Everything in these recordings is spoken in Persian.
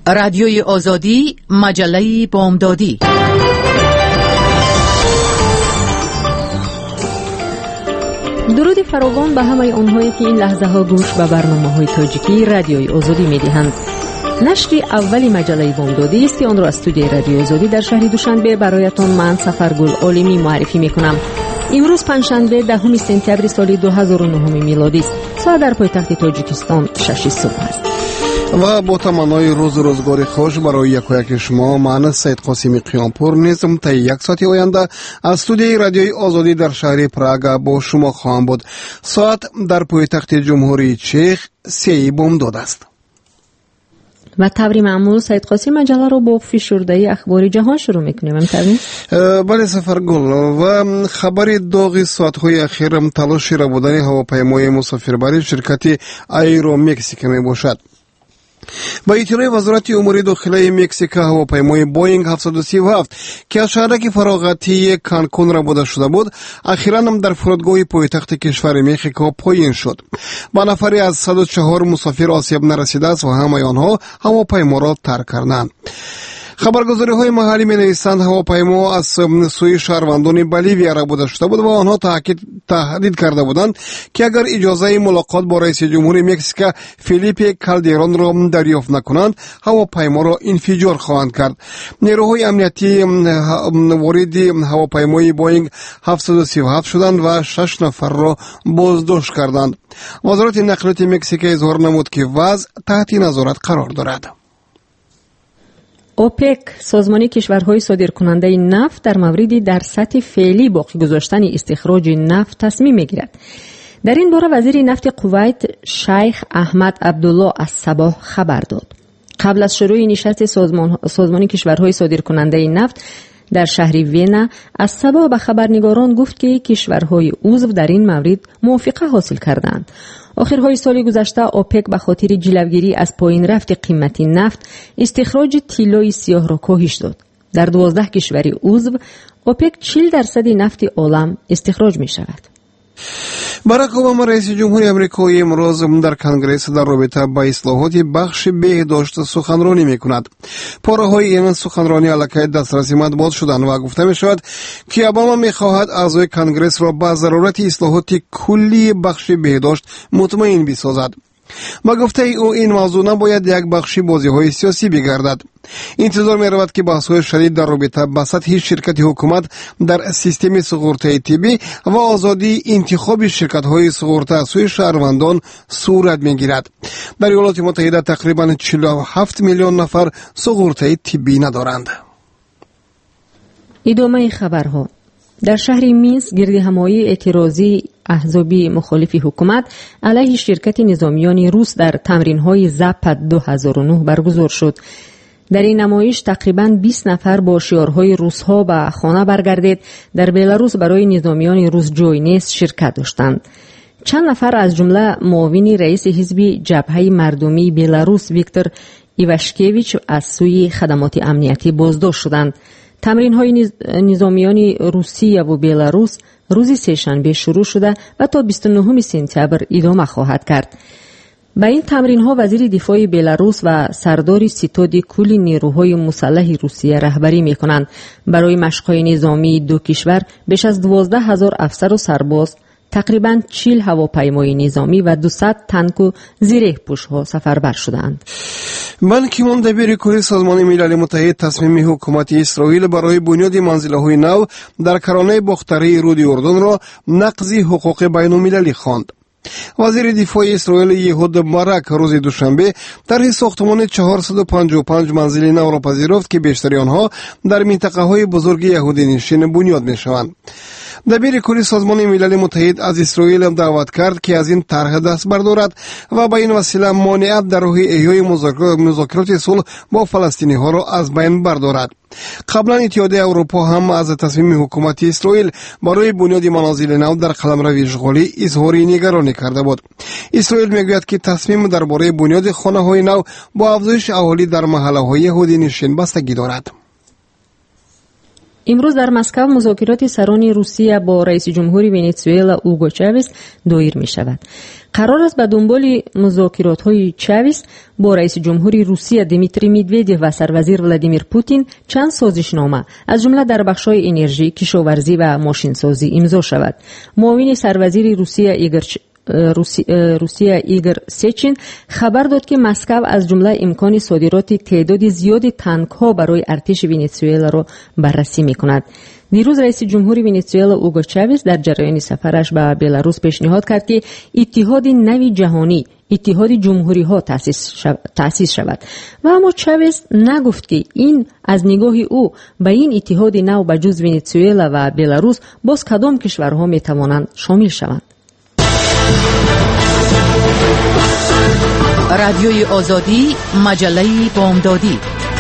رادیوی آزادی، مجله بامدادی. درود فراوان به همه آنهایی که این لحظه ها گوش به برنامه‌های تاجیکی رادیوی آزادی می‌دهند. نشر اولی مجله بامدادی است که آن را از استودیوی رادیوی آزادی در شهر دوشنبه برایتان من سفرگل عالمی معرفی می‌کنم. امروز پنجشنبه 10 سپتامبر سال 2009 میلادی است. ساعت در پایتخت تاجیکستان 6 صبح است. و با تمنای روزگاری خوش برای یک شما، من سید قاسمی قیامپور نیزم تا یک ساعت آینده از استودیوی رادیوی آزادی در شهر پراگ با شما خواهم بود. ساعت در پایتخت جمهوری چک 3 بامداد است. و طوری معمول سید قاسم مجله رو با فشرده اخبار جهان شروع میکنیم. بله سفرگل، و خبر داغ ساعت‌های اخیر تلاش ربودن هواپیمای مسافربری شرکت ایرو مکزیک می باشد. با اطلاع وزارت امور داخلی مکزیک، هواپیمای بوینگ 737 که از شهرک فراغتی کانکون ربوده شده بود، اخیراً هم در فرودگاه پایتخت کشور مکزیک پایین شد. با نفری از 104 مسافر آسیب نرسیده است و همه آنها هواپیما را ترک کردند. خبرگزاری‌های محلی می‌نویسند هواپیما از سوی شهروندان بولیویا ربوده شده بود و آنها تهدید کرده بودند که اگر اجازه ملاقات با رئیس جمهور مکزیک فیلیپه کالدرون را دریافت نکنند، هواپیما را انفجار خواهند کرد. نیروهای امنیتی وارد هواپیمای بوینگ 737 شدند و 6 نفر را بازداشت کردند. وزارت نقلیات مکزیک اظهار نمود که وضع تحت نظارت قرار دارد. اوپک، سازمان کشورهای صادرکننده نفت، در مورد در سطح فعلی باقی گذاشتن استخراج نفت تصمیم میگیرد. در این باره وزیر نفت کویت شیخ احمد عبدالله از صباح خبر داد. قبل از شروع نشست سازمان کشورهای صادرکننده نفت در شهر وینا، از صباح به خبرنگاران گفت که کشورهای عضو در این مورد موافقه حاصل کردند. آخرهای سال گذشته اوپک به خاطر جلوگیری از پایین رفت قیمت نفت استخراج طلای سیاه را کاهش داد. در 12 کشور عضو اوپک 40% نفت عالم استخراج می شود. باراک اوباما رئیس جمهوری آمریکایی امروز در کنگره در رابطه با اصلاحات بخش بهداشت سخنرانی میکند. پاره‌های این سخنرانی علیه دسترسی مطبوعات شدند و گفته میشود که اوباما میخواهد اعضای کنگره را با ضرورت اصلاحات کلی بخش بهداشت مطمئن بسازد. با گفته او این موضوع نباید یک بخشی بازی‌های سیاسی بگردد. انتظار می‌رود که بحث‌های شدید در رابطه با سطح شرکت حکومت در سیستم سپورت طبی و آزادی انتخاب شرکت‌های سپورت از سوی شهروندان صورت می‌گیرد. در ایالات متحده تقریباً 47 میلیون نفر سپورت طبی ندارند. ادامه خبرها. در شهر مینسک گردهمایی اعتراضی احزابی مخالف حکومت علیه شرکت نظامیان روس در تمرین‌های زاپاد 2009 برگزار شد. در این نمایش تقریباً 20 نفر با شعارهای روس‌ها به خانه برگردید در بلاروس برای نظامیان روس جای نیست شرکت داشتند. چند نفر از جمله معاون رئیس حزب جبهه مردمی بلاروس ویکتور ایواشکیویچ از سوی خدمات امنیتی بازداشت شدند. تمرین‌های نظامیان روسیه و بلاروس روز سه‌شنبه شروع شده و تا 29 سپتامبر ادامه خواهد کرد. با این تمرین‌ها وزیر دفاع بلاروس و سردار ستاد کل نیروهای مسلح روسیه رهبری می‌کنند. برای مشق‌های نظامی دو کشور بیش از 12,000 افسر و سرباز، تقریباً 40 هواپیمای نظامی و 200 تانک و زیره‌پوش‌ها سفربر شدند. بان کی مون دبیر کلی سازمان ملل متحد تصمیم حکومت اسرائیل برای بنیاد منزل‌های نو در کرانه باختری رود اردن را نقض حقوق بین‌المللی خواند. وزیر دفاع اسرائیل یهود بارک روز دوشنبه طرح ساختمان 455 منزل نو را پذیرفت که بیشتری آنها در منطقه‌های بزرگ یهودی نشین بنیاد می‌شوند. دبیر کلی سازمان ملل متحد از اسرائیل دعوت کرد که از این طرح دست بردارد و با این وسیله مانعت در راه احیای مذاکرات صلح با فلسطینی‌ها را از بین بردارد. قبلا اتحادیه اروپا هم از تصمیم حکومت اسرائیل برای بنیاد منازل نو در قلمرو اشغالی اظهار نگرانی کرده بود. اسرائیل میگوید که تصمیم درباره بنیاد خانه‌های نو با افزایش اهالی در محله‌های یهودی نشین بستگی دارد. امروز در مسکو مذاکرات سران روسیه با رئیس جمهور ونزوئلا اوگو چاوز دایر می شود. قرار است به دنبال مذاکرات‌های چاویس با رئیس جمهوری روسیه دیمیتری میدویدیو و سروزیر ولادیمیر پوتین چند سازشنامه از جمله در بخش‌های انرژی، کشاورزی و ماشینسازی امضا شود. معاون سروزیر روسیه ایگور سچین خبر داد که مسکو از جمله امکان صادرات تعداد زیادی تانک‌ها برای ارتش ونزوئلا را بررسی می‌کند. دیروز رئیس جمهوری ونزوئلا اوگو چاویز در جریان سفرش به بلاروس پیشنهاد کرد که اتحاد نوی جهانی، اتحاد جمهوری‌ها تأسیس شود و اما چاویز نگفت که این از نگاه او به این اتحاد نو به جز ونزوئلا و بلاروس باز کدام کشورها می‌توانند شامل شوند. رادیوی آزادی، مجله بامدادی.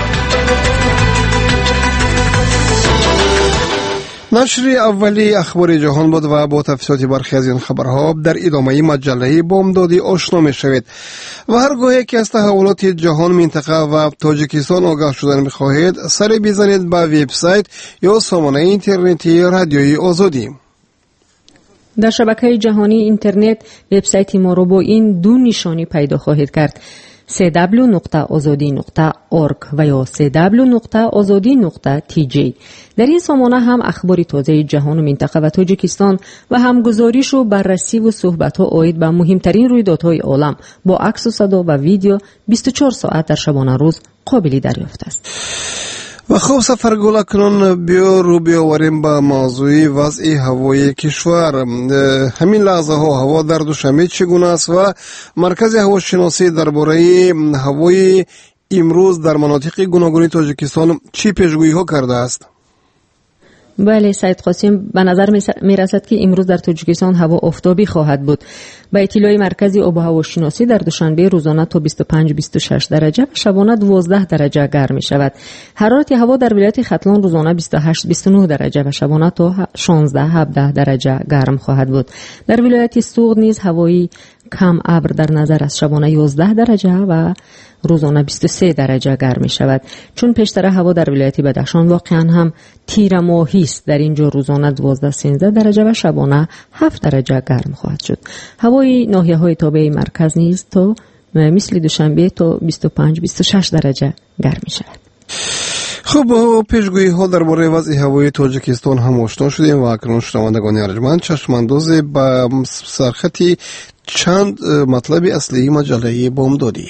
نشر اولی اخبار جهان بود و با تفصیلات برخی از این خبرها در ادامه مجله بامدادی آشنا می‌شوید. و هرگاه که از تحولات جهان، منطقه و تاجیکستان آگاه شدن می‌خواهید، سر بزنید به وبسایت یا سامانه اینترنتی رادیوی آزادی. در شبکه جهانی اینترنت وبسایت ما رو با این دو نشانی پیدا خواهید کرد: www.azadi.org و یا www.azadi.tj. در این سامانه هم اخبار تازه جهان و منطقه و تاجیکستان و هم گزارش و بررسی و صحبت ها عاید به مهمترین رویدادهای عالم با عکس و صدا و ویدیو 24 ساعت در شبانه روز قابل دریافت است. و خوب سفرگل اکنون رو بیاوریم به موضوع وضع هوای کشور. همین لحظه ها هوا در دوشنبه چگونه است و مرکز هواشناسی درباره هوای امروز در مناطق گوناگون تاجیکستان چی پیشگویی ها کرده است؟ بله سید قاسم، به نظر می رسد که امروز در تاجیکستان هوا آفتابی خواهد بود. با اطلاع مرکزی آب و هوا شناسی در دوشنبه روزانه تا 25-26 درجه و شبانه 12 درجه گرم می شود. حرارت هوا در ولایت ختلان روزانه 28-29 درجه و شبانه تا 16-17 درجه گرم خواهد بود. در ولایت سوغد نیز هوای کم ابر در نظر است، شبانه 11 درجه و روزانه 23 درجه گرم می شود. چون پیشتر هوا در ولایت بدخشان واقعا هم تیر ماهی است، در اینجا روزانه 12-13 درجه و شبانه 7 درجه گرم خواهد شد. هوای ناحیه های تابع مرکز نیز تا مثل دوشنبه تا 25-26 درجه گرم می شود. خب، پیشگویی ها درباره وضع هوای تاجیکستان هم آشنا شدیم و اکنون شنوندگان ارجمند چشمانداز به سرخطی چند مطلب اصلی مجله بامدادی.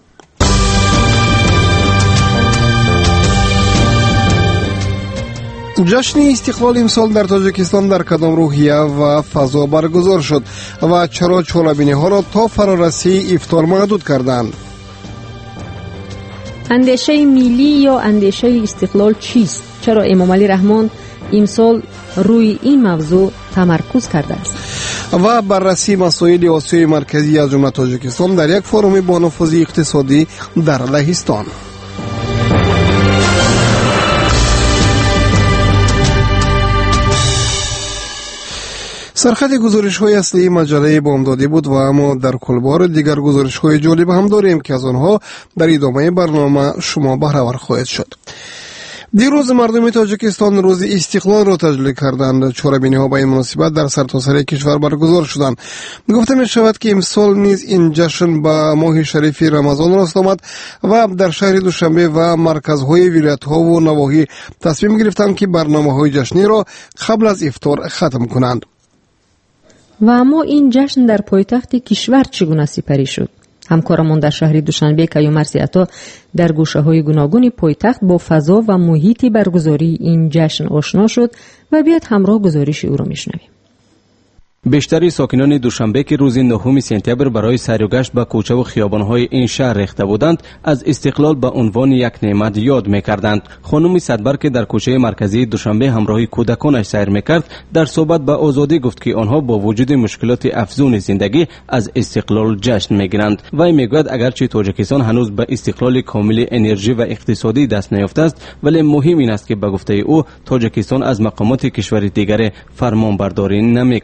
جشن استقلال امسال در تاجیکستان در کدام روحیه و فضا برگزار شد و چرا چاله‌بینی ها را تا فرارسی افطار محدود کردند؟ اندیشه ملی یا اندیشه استقلال چیست؟ چرا امام علی رحمان امسال روی این موضوع تمرکز کرده است؟ و بررسی مسائل آسیای مرکزی از جمله تاجیکستان در یک فروم با نفوذ اقتصادی در لهستان. سرخط گزارش‌های اصلی مجله بامدادی بود و اما در کلبار دیگر گزارش‌های جالب هم داریم که از آنها در ادامه برنامه شما بهره‌ور خواهید شد. دیروز مردم تاجیکستان روز استقلال را تجلیل کردند. چهاربینی‌ها با این مناسبت در سرتاسر کشور برگزار شدند. گفته می شود که امسال نیز این جشن با ماه شریف رمضان راست آمد و در شهر دوشنبه و مرکزهای ولایت‌ها و نواحی تصمیم گرفتند که برنامه‌های جشنی را قبل از افطار ختم کنند. و اما این جشن در پایتخت کشور چگونه سپری شد؟ همکارمان در شهر دوشنبه کیومر سیعتا در گوشه‌های گوناگون پایتخت با فضا و محیط برگزاری این جشن آشنا شد و بیاید همراه گزارش او را میشنویم. بیشتر ساکنان دوشنبه که روز 9 سپتامبر برای سیر و گشت به کوچه و خیابان‌های این شهر ریخته بودند، از استقلال به عنوان یک نعمت یاد می‌کردند. خانم صدبر که در کوچه مرکزی دوشنبه همراه کودکانش سیر می‌کرد، در صحبت به آزادی گفت که آنها با وجود مشکلات افزون زندگی از استقلال جشن می‌گیرند. وی می‌گوید اگرچه تاجیکستان هنوز به استقلال کامل انرژی و اقتصادی دست نیافته است، ولی مهم این است که به گفته او تاجیکستان از مقامات کشور دیگر فرمانبرداری نمی‌کند.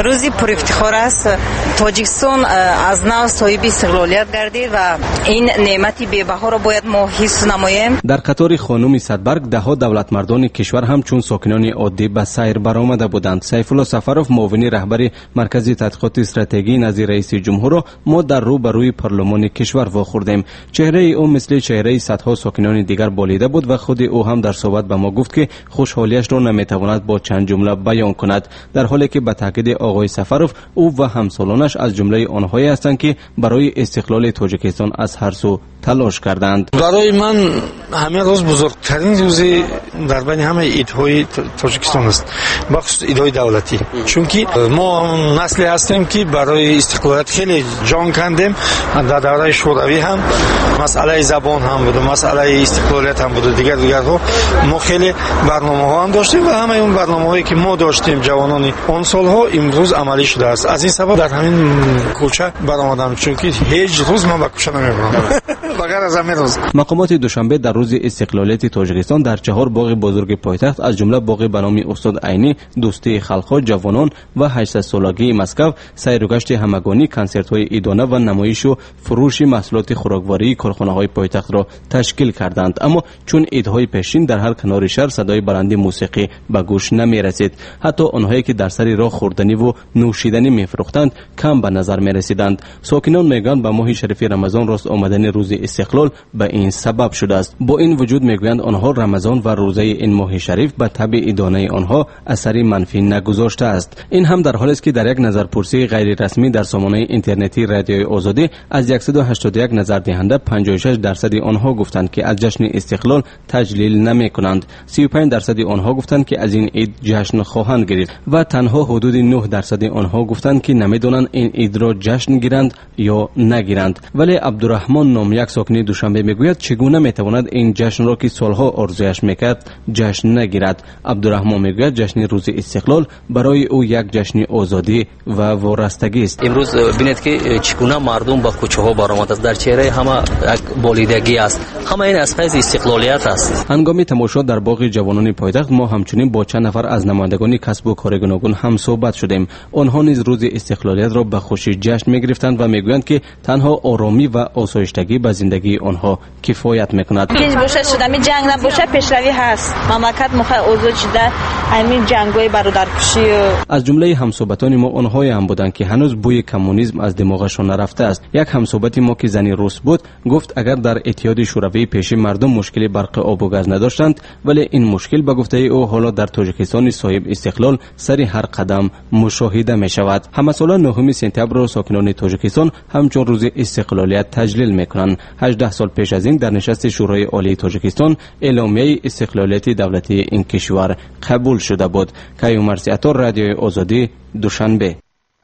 روزی پر افتخار است. تاجیکستان از نو صاحب استقلالیت گردید و این نعمتی بی‌بها را باید ما حس نماییم. در قطار خانم صدبرگ ده‌ها دولتمردان کشور هم چون ساکنان عادی به سیر برآمده بودند. سیف الله سفرов معاون رهبر مرکزی تحقیقات استراتژی نزد رئیس جمهور را ما در روبروی پارلمان کشور واخوردیم. چهره او مثل چهره صدها ساکنان دیگر بالیده بود و خود او هم در صحبت به ما گفت که خوشحالیش را نمیتواند با چند جمله بیان کند، در حالی که به تاکید آقای سفرов او و همسالانش از جمله آنهایی هستند که برای استقلال تاجیکستان از هر سو تلاش کردند. برای من همین روز بزرگترین روزی در بین همه ایدهای تاجیکستان است، بخصوص ایدهای دولتی، چون که ما نسلی هستیم که برای استقلالیت خیلی جان کندیم. در دوره شوروی هم مسئله زبان هم بود، مسئله استقلالیت هم بود، دیگرها ما خیلی برنامه‌ها هم داشتیم و همه اون برنامه‌هایی که ما داشتیم جوانان اون سالها امروز عملی شده است. از این سبب در همین کوچه برآمدم، چون که هیچ روز من به کوچه نمی‌رم بغیر از همین روز. مقامات دوشنبه در روز استقلالیت تاجیکستان در 4 باغ بزرگ پایتخت از جمله باغ به نام استاد عینی، دوستی خلق‌ها، جوانان و 800 سالگی مسکو سیر و گشت همگانی، کنسرت‌های عیدانه و نمایش و فروش محصولات خوراکواری کارخانه‌های پایتخت را تشکیل کردند. اما چون عیدهای پیشین در هر کنار شهر صدای برند موسیقی به گوش نمی‌رسید، حتی آنهایی که در سر راه خوردنی و نوشیدنی می‌فروختند کم به نظر می‌رسیدند. ساکنان میگویند به ماه شریف رمضان راست آمدن روز استقلال به این سبب شده است. با این وجود میگویند آنها رمضان و روزه این ماه شریف به تبع عیدانه آنها اثری منفی نگذاشته است. این هم در حالی است که در یک نظرپرسی غیر رسمی در سامانه اینترنتی رادیوی آزادی از 181 نظردهنده 56% آنها گفتند که از جشن استقلال تجلیل نمی‌کنند. 35% آنها گفتند که از این عید جشن خواهند گرفت و تنها حدود 9% آنها گفتند که نمی‌دانند این عید را جشن گیرند یا نگیرند. ولی عبدالرحمن نام یک ساکن دوشنبه میگوید چگونه میتواند این جشن را که سالها آرزویش میکرد جشن نگیرد. عبدالرحمن میگوید جشن روز استقلال برای او یک جشن آزادی و وارستگی است. امروز ببینید که چگونه مردم با کوچه ها برآمده است، در چهره همه یک بالیدگی است، همه این از فیض استقلالیت است. هنگام تماشا در باغ جوانان پایتخت ما همچنین با چند نفر از نمایندگان کسب و کار گوناگون هم صحبت شدیم. آنها نیز روز استقلالیت را به خوشی جشن میگرفتند و میگویند که تنها آرامی و آسایشتگی به زندگی آنها کفایت میکند. که باشه شده می جنگ نباشه پیشروی هست، مملکت اوضاع شده همین جنگ‌های برادرکشی. از جمله همصحبتان ما آنهایی هم بودند که هنوز بوی کمونیسم از دماغشان نرفته است. یک همصحبت ما که زنی روس بود گفت اگر در اتحاد شوروی پیش مردم مشکل برق آب و گاز نداشتند، ولی این مشکل به گفته او حالا در تاجیکستان صاحب استقلال سری هر قدم مشاهده می شود. همساله 9 سپتامبر را ساکنان تاجیکستان همچون روز استقلالیت تجلیل میکنند. 18 سال پیش از این در نشست شورای عالی تاجیکستان اعلامیه استقلالیت دولتی این کشور قبول شده بود. کیومرث عطار، رادیوی آزادی، دوشنبه.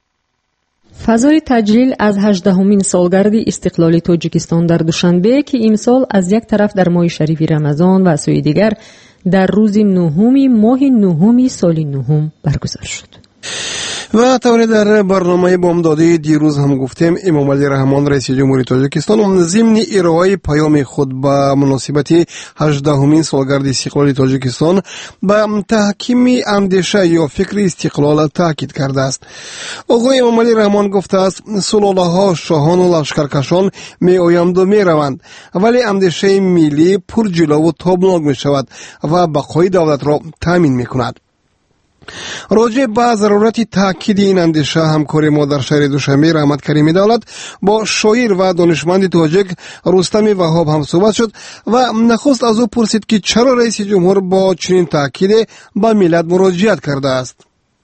فضای تجلیل از 18مین سالگرد استقلال تاجیکستان در دوشنبه که امسال از یک طرف در ماه شریف رمضان و از سوی دیگر در روز 9 ماه 9 سال 9 برگزار شد. و طوری در برنامه بامدادی دیروز هم گفتیم امام علی رحمان رئیس جمهوری تاجیکستان ضمن ارائه پیام خود به مناسبت 18مین سالگرد استقلال تاجیکستان به تحکیم اندیشه یا فکر استقلال تاکید کرده است. آقای امام علی رحمان گفته است سلاله ها شاهان و لشکرکشان می آیند و می روند، ولی اندیشه ملی پرجلو و تابناک می شود و بقای دولت را تامین می کند. راجع به ضرورت تاکید این اندیشه همکاری ما در شهر دوشنبه رحمت کریمی دولت با شاعر و دانشمند تاجیک رستم وهاب هم صحبت شد و نخست از او پرسید که چرا رئیس جمهور با چنین تاکید به ملت مراجعت کرده است.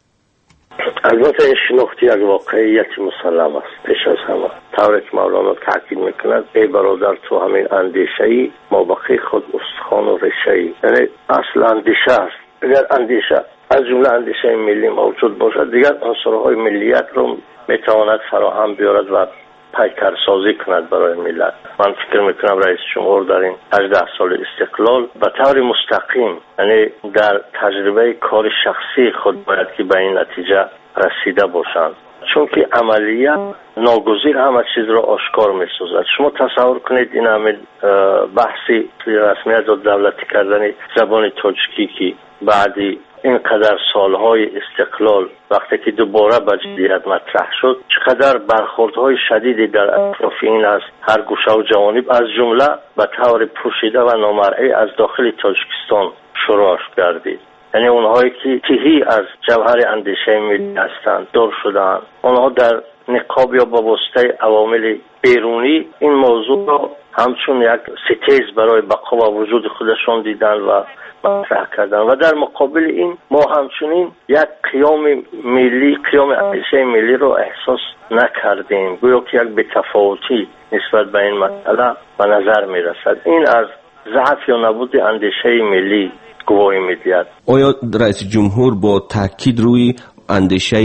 البته این شناختی یک واقعیت مسلم است. پیش از همه طوری که مولانا تاکید میکند ای برادر تو همین اندیشه‌ای مابقی خود استخوان و ریشه‌ای، یعنی اصل اندیشه است. اگر اندیشه از جمله اندیشه ملی موجود باشد دیگر عنصرهای ملیت رو میتواند فراهم بیارد و پیکر سازی کند برای ملت. من فکر میکنم رئیس جمهور در این 18 سال استقلال به طور مستقیم، یعنی در تجربه کار شخصی خود باید که به این نتیجه رسیده باشند، چون که عملیات ناگزیر همه چیز را آشکار می‌سازد. شما تصور کنید این همه بحثی رسمیت و دولتی کردن زبان تاجیکی که بعدی اینقدر سالهای استقلال وقتی که دوباره به جدیت مطرح شد چقدر برخوردهای شدیدی در اطراف این از هر گوشه و جوانب از جمله به طور پوشیده و نامرئی از داخل تاجیکستان شروع گردید. یعنی اونهایی که تهی از جوهر اندیشه ملی هستند دور شدند، اونها در نقاب یا با واسطه عوامل بیرونی این موضوع را همچون یک ستیز برای بقا و وجود خودشان دیدن و مطرح کردن و در مقابل این ما همچنین یک قیام ملی، قیام اندیشه ملی رو احساس نکردیم، گویا که یک بی‌تفاوتی نسبت به این مسئله به نظر می رسد. این از ضعف یا نبود اندیشه ملی گواهی می‌دهد. آیا رئیس جمهور با تاکید روی اندیشه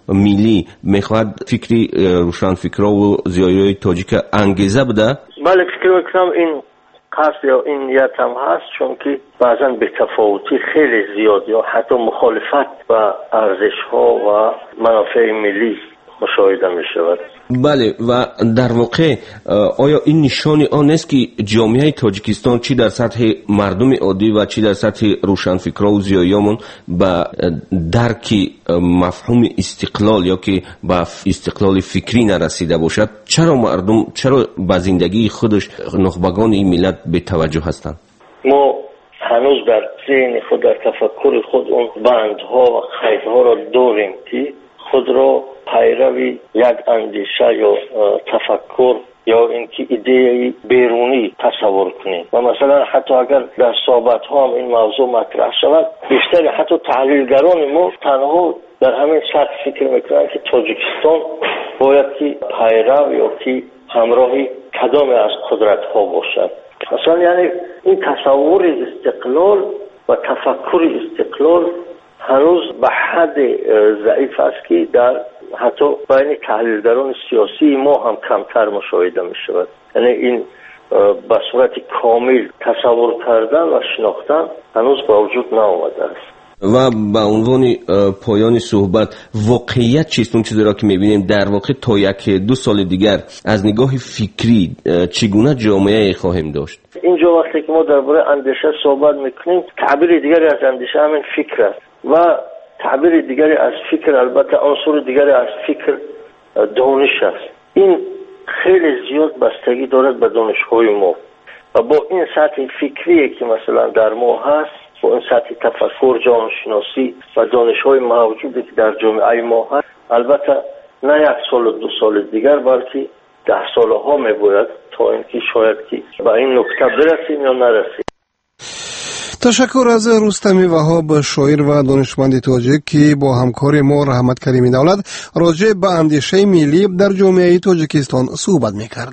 ملی میخواد فکری روشنفکرا و زیایای تاجیک انگیزه بده؟ بله، فکر میکنم این قصد یا این نیت هم هست، چون که بعضا بی‌تفاوتی خیلی زیاد یا حتی مخالفت با ارزش‌ها و منافع ملی مشاهده می شود. بله، و در واقع آیا این نشانی آن است که جامعه تاجیکستان چی در سطح مردم عادی و چی در سطح روشنفکرا و زیایامون به درک مفهوم استقلال یا که به استقلال فکری نرسیده باشد؟ چرا مردم به زندگی خودش نخبگان این ملت به توجه هستند؟ ما هنوز در ذهن خود، در تفکر خود اون بندها و قیدها را داریم که خود را پیروی یک اندیشه یا تفکر یا اینکه ایده بیرونی تصور کنیم و مثلا حتی اگر در صحبت ها هم این موضوع مطرح شود، بیشتر حتی تحلیلگران ما تنها در همین سطح فکر میکنند که تاجیکستان باید که پیرو یا که همراهی کدام از قدرت ها باشد. مثلا یعنی این تصور استقلال و تفکر استقلال هنوز به حد ضعیف است که در حتی بین تحلیلگران سیاسی ما هم کمتر مشاهده می شود. یعنی این به صورت کامل تصور کردن و شناختن هنوز با وجود نآمده است. و به عنوان پایان صحبت، واقعیت چیست؟ اون چیزی را که میبینیم در واقع تا 1-2 سال دیگر از نگاه فکری چگونه جامعه خواهیم داشت؟ اینجا وقتی که ما درباره اندیشه صحبت میکنیم، تعبیر دیگری از اندیشه همین فکر است و تعبیر دیگری از فکر البته عنصر دیگری از فکر دانش است. این خیلی زیاد بستگی دارد به دانش‌های ما و با این سطح فکری که مثلا در ما هست، با این سطح تفکر، جهانشناسی و دانش‌های موجودی که در جامعه ما هست، البته نه 1 سال و 2 سال دیگر بلکه 10 سال‌ها می‌باید تا اینکه شاید که به این نکته برسیم یا نرسیم. تشکر از رستمی وهاب، شاعر و دانشمند تاجیک که با همکار ما رحمت کریمی دولت راجع به اندیشه ملی در جامعه تاجیکستان صحبت می‌کرد.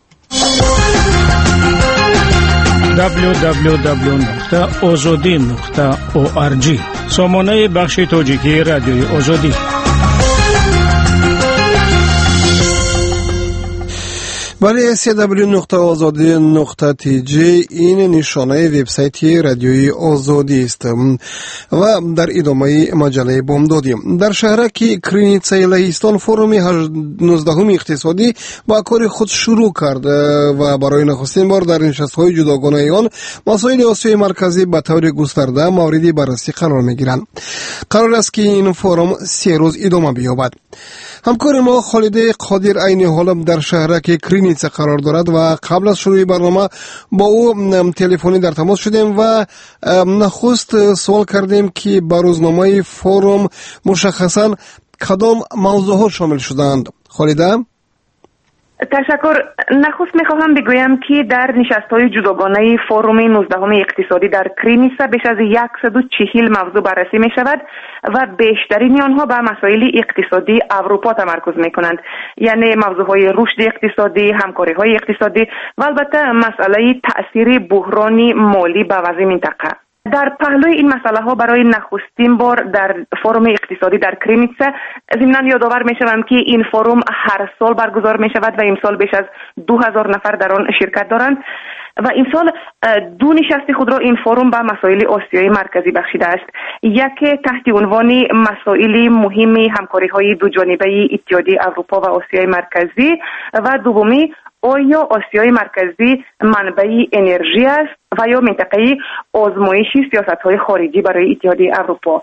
www.azadi.org سامانه بخش تاجیکی رادیوی آزادی. برای www.azadi.tg این نشانه وبسایت رادیوی آزادی است و در ادامه مجله بامدادی. در شهرک کرینیتسای لهستان فروم 19 اقتصادی با کار خود شروع کرد و برای نخستین بار در نشست‌های جداگانه آن مسائل آسیای مرکزی به طور گسترده مورد بررسی قرار می‌گیرند. قرار است که این فروم 3 روز ادامه بیابد. همکار ما خالد قادر عین حال در شهرک کرینیتسا قرار دارد و قبل از شروع برنامه با او تلفنی در تماس شدیم و نخست سوال کردیم که به روزنامه فروم مشخصاً کدام موضوعات شامل شدند. خالد؟ تشکر. نخست میخواهم بگویم که در نشست‌های جداگانه فروم 19 اقتصادی در کرینیتسا بیش از 140 موضوع بررسی می شود و بیشترین آنها به مسائل اقتصادی اروپا تمرکز می کنند، یعنی موضوعهای رشد اقتصادی، همکاری‌های اقتصادی و البته مسئله تأثیر بحران مالی به وضع منطقه. در پهلوی این مسئله ها برای نخستین بار در فروم اقتصادی در کرینیتسا ضمناً یادآور می شوم که این فروم هر سال برگزار می شود و امسال بیش از 2000 نفر در آن شرکت دارند و این سال 2 نشست خود را این فروم به مسائل آسیای مرکزی بخشیده است. یکی تحت عنوان مسائل مهم همکاری‌های دوجانبه اتحادیه اروپا و آسیای مرکزی و دومی آیا آسیای مرکزی منبع انرژی است و یا منطقه آزمایشی سیاست‌های خارجی برای اتحادیه اروپا.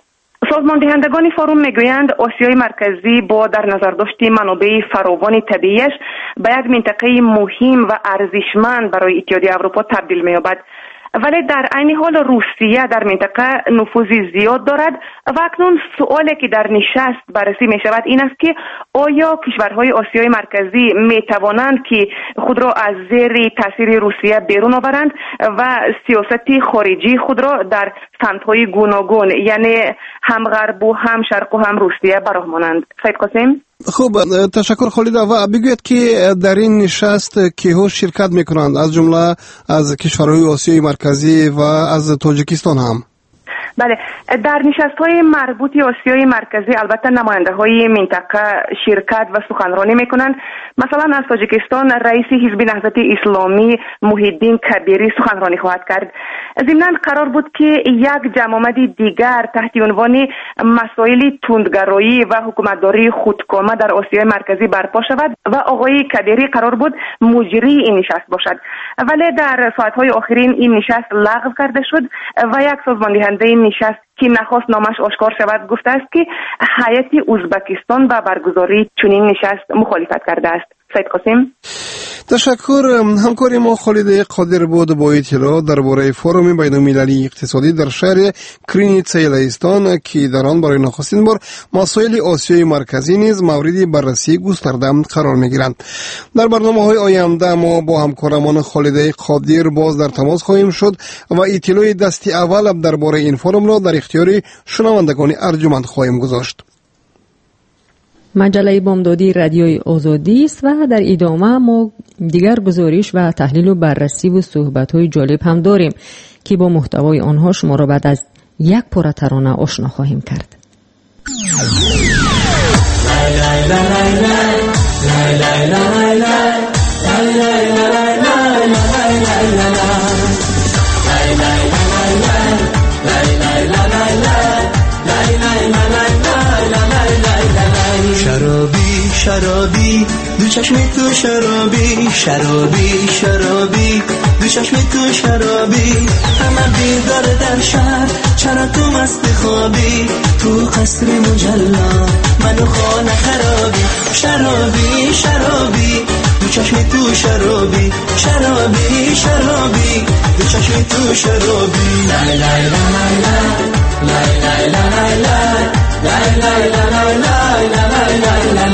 سازمان دهندگان فروم میگویند آسیای مرکزی با در نظر داشت منابع فراوان طبیعیش به یک منطقه مهم و ارزشمند برای اتحادیه اروپا تبدیل می‌یابد. ولی در عین حال روسیه در منطقه نفوذی زیاد دارد و اکنون سوالی که در نشست بررسی می شود این است که آیا کشورهای آسیای مرکزی می توانند که خود را از زیر تاثیر روسیه بیرون آورند و سیاست خارجی خود را در سمت‌های گوناگون یعنی هم غرب و هم شرق و هم روسیه برآورند. سید قاسم. خب تشکر خالد. و بگوید که در این نشست کیها شرکت میکنند از جمله از کشورهای آسیای مرکزی و از تاجیکستان هم؟ بله، در نشست‌های مربوط آسیای مرکزی البته نماینده‌های منطقه شرکت و سخنرانی می‌کنند. مثلا از تاجیکستان رئیس حزب نهضت اسلامی محی الدین کبیری سخنرانی خواهد کرد. ضمناً قرار بود که یک جمع‌آمد دیگر تحت عنوان مسائل تندگرایی و حکومتداری خودکامه در آسیای مرکزی برپا شود و آقای کبیری قرار بود مجری این نشست باشد، ولی در ساعت‌های آخرین این نشست لغو کرده شد و یک سازمان دهنده نشست که نخواست نامش آشکار شود گفته است که هیئت ازبکستان به برگزاری چنین نشست مخالفت کرده است. سید قاسم. تشکر. همکاری ما خالد قادر بود با اطلاع درباره فورم بین‌المللی اقتصادی در شهر کرینیتسا لهستان که در آن برای نخستین بار مسائل آسیای مرکزی نیز مورد بررسی گسترده قرار می‌گیرند. در برنامه‌های آینده ما با همکارمان خالد قادر باز در تماس خواهیم شد و اطلاع دستی اول درباره این فورم را در اختیار شنوندگان ارجمند خواهیم گذاشت. مجله بامدادی رادیوی آزادی است و در ادامه ما دیگر گزارش و تحلیل و بررسی و صحبت‌های جالب هم داریم که با محتوای آنها شما را بعد از یک پاره ترانه آشنا خواهیم کرد. شرابی شرابی دو چشم تو شرابی شرابی شرابی دو چشم تو شرابی همه بیدار در شهر چرا تو مست خوابی تو قصر مجلا منو خانه خرابی شرابی شرابی دو چشم تو شرابی شرابی شرابی دو چشم تو شرابی لای لای لای لای لای لای لای لای لای لای لای لای لای لای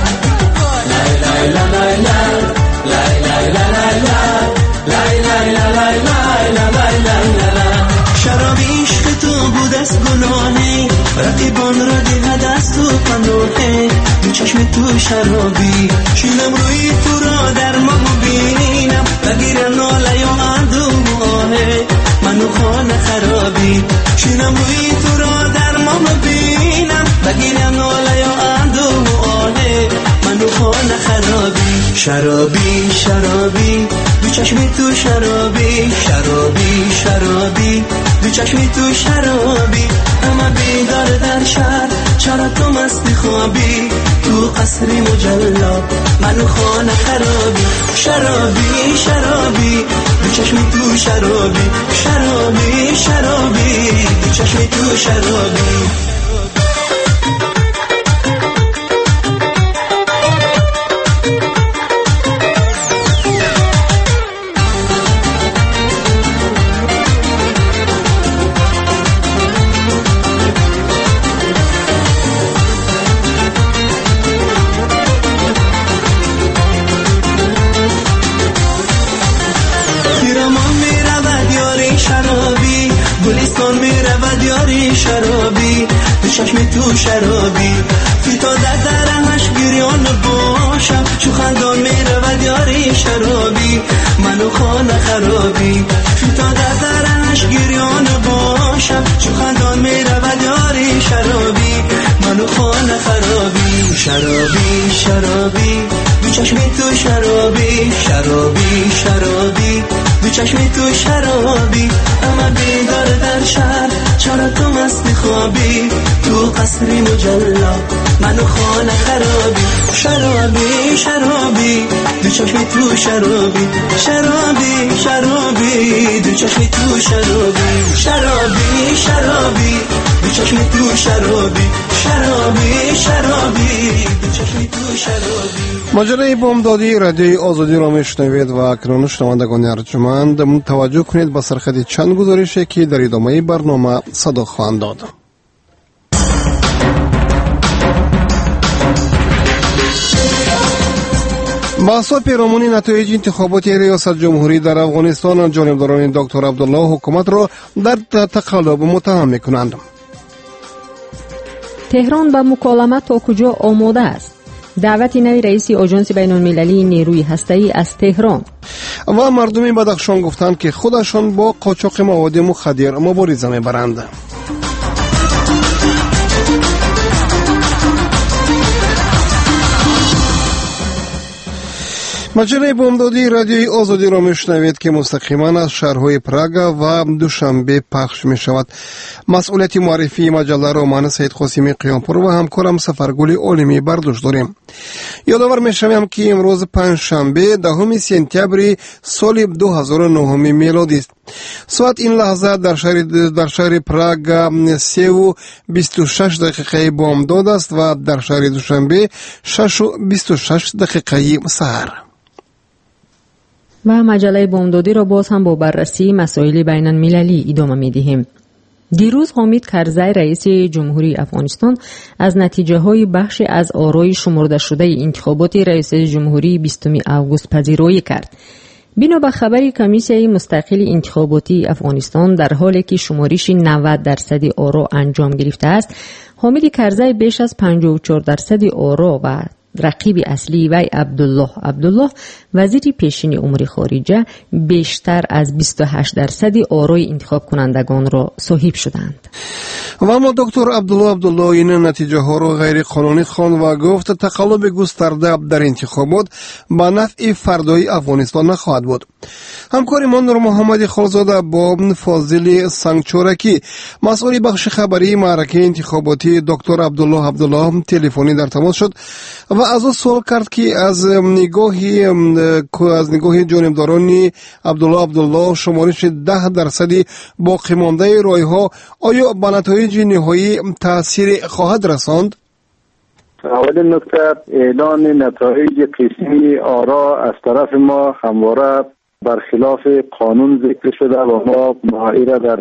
شرابی عشق تو بود از گناهی رقیبان را دیده دست تو پناهی دو چشم تو شرابی شیلم روی تو را در ما ببینم بگیرم ناله یا اندوم آهی منو خانه خرابی شیلم روی تو را در ما ببینم بگیرم ناله یا اندوم آهی منو خانه خرابی شرابی شرابی دو چشم تو شرابی شرابی شرابی دو چشم تو شرابی اما بیدار در شهر چرا تو مستی خوابی تو قصر مجلا منو خانه خرابی شرابی شرابی دو چشم تو شرابی شرابی شرابی دو چشم تو شرابی شرابی دو چشم تو شرابی فیتا در همش گریان باشم چو خندان میره و دیاری شرابی منو خانه خرابی فیتا در همش گریان باشم چو خندان میره و دیاری شرابی منو خانه خرابی شرابی شرابی دو چشم تو شرابی شرابی شرابی دو چشم تو شرابی اما بیدار در شهر چرا تو مستی خوابی تو قصر مجلا منو خانه خرابی شرابی شرابی دو چشم تو شرابی شرابی شرابی دو چشم تو شرابی شرابی شرابی دو چشم تو شرابی شرابی شرابی دو چشم تو شرابی. ماجرای بامدادی رادیوی آزادی را میشنوید و اکنون شنوندگان ارجمند توجه کنید به سرخط چند گزارشی که در ادامه برنامه صدا خواهند داد. بحث پیرامون نتایج انتخابات ریاست جمهوری در افغانستان، جانبداران دکتر عبدالله حکومت را در تقلب متهم می‌کنند. تهران به مکالمه تا کجا آماده است؟ دعوت نوی رئیس آژانس بین‌المللی نیروی هسته‌ای از تهران. و مردم بدخشان گفتند که خودشان با قاچاق مواد مخدر مبارزه می‌برند. مجله بامدادی رادیوی آزادی را میشنوید که مستقیما از شهرهای پراگ و دوشنبه پخش می شود. مسئولیت معرفی مجله را من سید قاسمی قیامپور و همکارم سفرگل عالمی بر دوش داریم. یادآور میشویم که امروز پنجشنبه 10 سپتامبر سال 2009 میلادی است. ساعت این لحظه در شهر پراگ 3:26 دقیقه بامداد است و در شهر دوشنبه 6:26 دقیقه سحر. و مجله بامدادی را باز هم با بررسی مسائل بین المللی ادامه می دهیم. دیروز حامد کرزی رئیس جمهوری افغانستان از نتیجه های بخش از آرای شمرده شده انتخابات رئیس جمهوری 20 آگوست پذیرایی کرد. بنا به خبر کمیسیون مستقل انتخاباتی افغانستان، در حالی که شمارش 90% آرا انجام گرفته است، حامد کرزی بیش از 54% آرا و رقیب اصلی وی عبدالله وزیر پیشین امور خارجه بیشتر از 28% آرای انتخاب کنندگان را صاحب شدند. و اما دکتر عبدالله این نتیجه ها را غیر قانونی خواند و گفت تقلب گسترده در انتخابات به نفع فردای افغانستان نخواهد بود. همکارمان نور محمد خالزاده با فاضل سنگچورکی مسئول بخش خبری معرکه انتخاباتی دکتر عبدالله تلفنی در تماس شد و از او سوال کرد که از نگاه جانبداران عبدالله شمارش 10% باقی مانده رای‌ها آیا به نتایج نهایی تأثیر خواهد رساند؟ اول نکته، اعلان نتایج قسمی آرا از طرف ما همواره برخلاف قانون ذکر شده و ما را در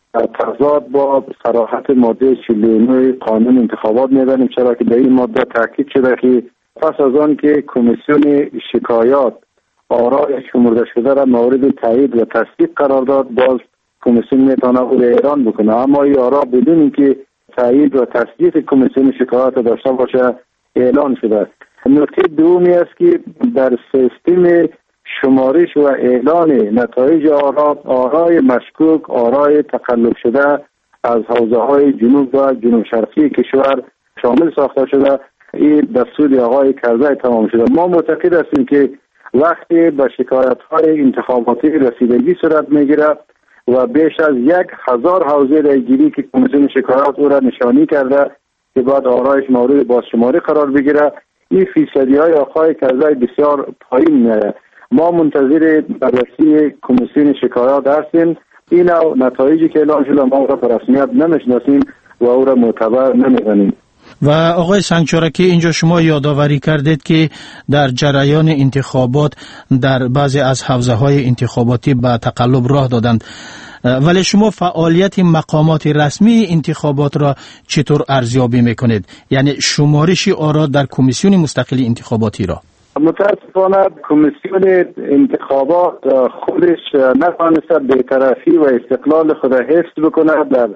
تضاد با صراحت ماده 49 قانون انتخابات می‌دانیم، چرا که در این ماده تاکید شده که پس از آن که کمیسیون شکایات آرای شمرده شده را مورد تایید و تصدیق قرار داد، باز کمیسیون میتونه او را اعلان بکنه. اما این آرا بدون اینکه تایید و تصدیق کمیسیون شکایات داشته باشه اعلان شده. نکته دومی است که در سیستم شمارش و اعلان نتایج آرای مشکوک، آرای تقلب شده از حوزه‌های جنوب و جنوب شرقی کشور شامل ساخته شده. این دستور آقای کرزی تمام شده. ما معتقد هستیم که وقتی به شکایت‌های انتخاباتی رسیدگی صورت می‌گیرد و بیش از 1000 حوزه رایگیری که کمیسیون شکایات او را نشانی کرده که بعد آرایش مورد بازشماری قرار بگیره، این فیصدی‌های آقای کرزی بسیار پایین میاد. ما منتظر بررسی کمیسیون شکایات هستیم. این نتایجی که اعلام شده ما او را به رسمیت نمیشناسیم و او را معتبر نمی‌دانیم. و آقای سنگچورکی، اینجا شما یادآوری کردید که در جریان انتخابات در بعضی از حوزه‌های انتخاباتی به تقلب راه دادند، ولی شما فعالیت مقامات رسمی انتخابات را چطور ارزیابی میکنید؟ یعنی شمارش آرا در کمیسیون مستقل انتخاباتی را. متاسفانه کمیسیون انتخابات خودش نتوانسته بی‌طرفی و استقلال خود حفظ بکنه. در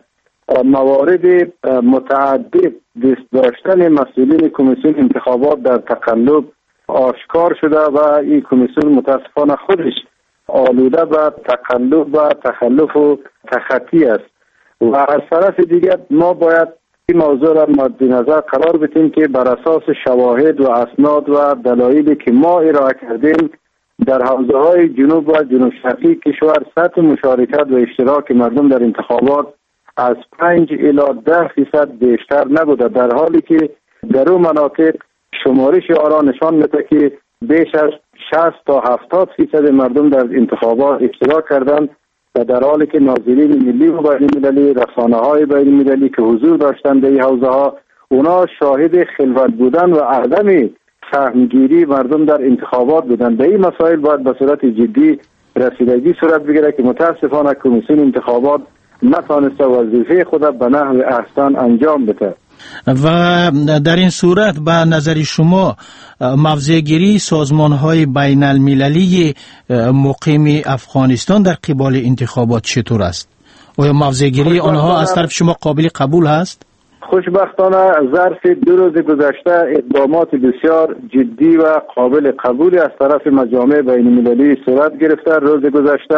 موارد متعدد دست داشتن مسئولین کمیسیون انتخابات در تقلب آشکار شده و این کمیسیون متاسفانه خودش آلوده به تقلب و تخلف و تخطی است. و از طرف دیگر ما باید این موضوع را مد نظر قرار بدیم که بر اساس شواهد و اسناد و دلایلی که ما ارائه کردیم در حوزه‌های جنوب و جنوب شرقی کشور سطح مشارکت و اشتراک مردم در انتخابات از 5 الی 10% بیشتر نبوده، در حالی که در اون مناطق شمارش آرا نشان میده که بیش از 60 تا 70% مردم در انتخابات اشتراک کردند و در حالی که ناظرین ملی و بین المللی، رسانه‌های بین المللی که حضور داشتند در این حوزه ها، اونا شاهد خلوت بودن و عدم سهمگیری مردم در انتخابات بودن. به این مسائل باید به صورت جدی رسیدگی صورت بگیره که متاسفانه کمیسیون انتخابات نتانسته وظیفه خود به نحو احسن انجام بده. و در این صورت به نظر شما موضع‌گیری سازمان‌های بین المللی مقیم افغانستان در قبال انتخابات چطور است؟ آیا موضع‌گیری آنها از طرف شما قابل قبول هست؟ خوشبختانه ظرف 2 روز گذشته اقدامات بسیار جدی و قابل قبولی از طرف مجامع بین المللی صورت گرفته. روز گذشته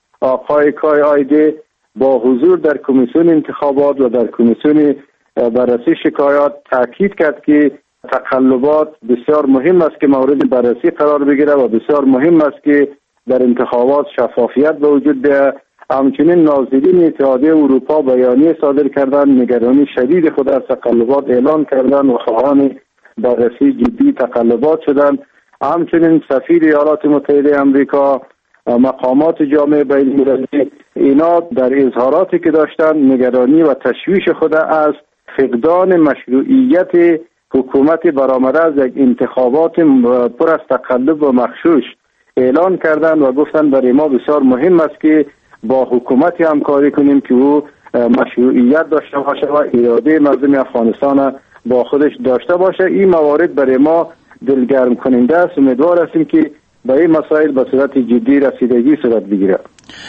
آقای کای آیده با حضور در کمیسیون انتخابات و در کمیسیون بررسی شکایات تاکید کرد که تقلبات بسیار مهم است که مورد بررسی قرار بگیره و بسیار مهم است که در انتخابات شفافیت به وجود بیاید. همچنین ناظرین اتحادیه اروپا بیانیه صادر کردند، نگرانی شدید خود از تقلبات اعلان کردند و خواهان بررسی جدی تقلبات شدند. همچنین سفیر ایالات متحده آمریکا، مقامات جامعه بین المللی، اینا در اظهاراتی که داشتند نگرانی و تشویش خود از فقدان مشروعیت حکومت برآمده از یک انتخابات پر از تقلب و مغشوش اعلان کردند و گفتند برای ما بسیار مهم است که با حکومتی همکاری کنیم که او مشروعیت داشته باشه و اراده مردم افغانستان با خودش داشته باشه. این موارد برای ما دلگرم کننده است. امیدوار هستیم که به این مسائل به صورت جدی رسیدگی صورت بگیره.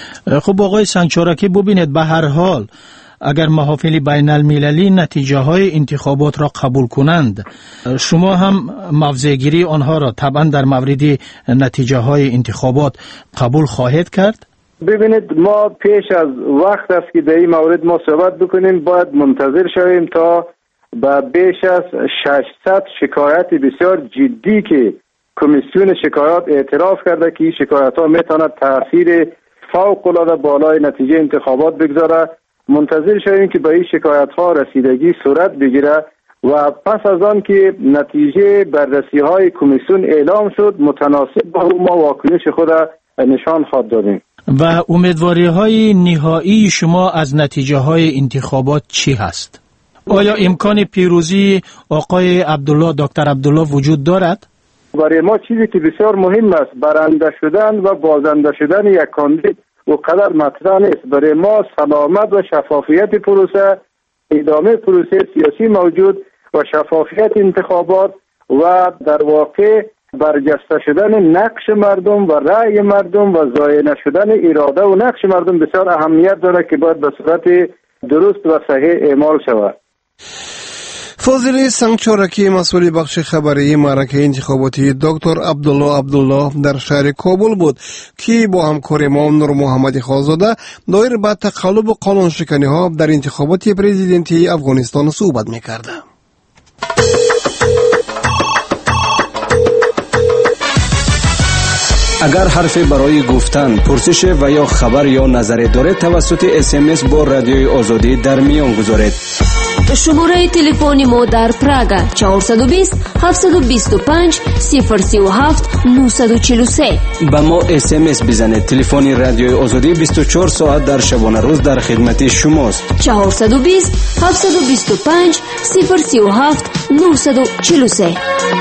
خب آقای سنگچارکی، ببینید به هر حال اگر محافل بین المللی نتیجه های انتخابات را قبول کنند، شما هم موضع‌گیری آنها را طبعا در مورد نتیجه های انتخابات قبول خواهید کرد؟ ببینید، ما پیش از وقت است که در این مورد ما صحبت بکنیم. باید منتظر شویم تا به بیش از 600 شکایت بسیار جدی که کمیسیون شکایات اعتراف کرده که این شکایت ها میتواند تاثیر فوق العاده بالای نتیجه انتخابات بگذاره، منتظر شویم که به این شکایت ها رسیدگی صورت بگیره و پس از آن که نتیجه بررسی های کمیسیون اعلام شد متناسب با ما واکنش خود نشان خواهد دادیم. و امیدواری های نهایی شما از نتیجه های انتخابات چی هست؟ آیا امکان پیروزی آقای عبدالله، دکتر عبدالله وجود دارد؟ برای ما چیزی که بسیار مهم است برنده شدن و بازنده شدن یک کاندید و قدر مطرح نیست. برای ما سلامت و شفافیت پروسه، ادامه پروسه سیاسی موجود و شفافیت انتخابات و در واقع برجسته شدن نقش مردم و رأی مردم و ضایع نشدن اراده و نقش مردم بسیار اهمیت دارد که باید به صورت درست و صحیح اعمال شود. فاضل سنگچارکی، مسئول بخش خبری معرکه انتخاباتی دکتر عبدالله در شهر کابل بود که با همکار ما نور محمد خازاده دایر به تقلب و قانون شکنی ها در انتخابات پرزیدنتی افغانستان صحبت میکرده. اگر حرفی برای گفتن، پرسش و یا خبر یا نظری دارید توسط SMS با رادیوی آزادی در میان گذارید. شماره تلفن ما در پراگ 420 725 037 943. با ما SMS بزنید. تلفن رادیوی آزادی 24 ساعت در شبانه روز در خدمت شماست. 420 725 037 943.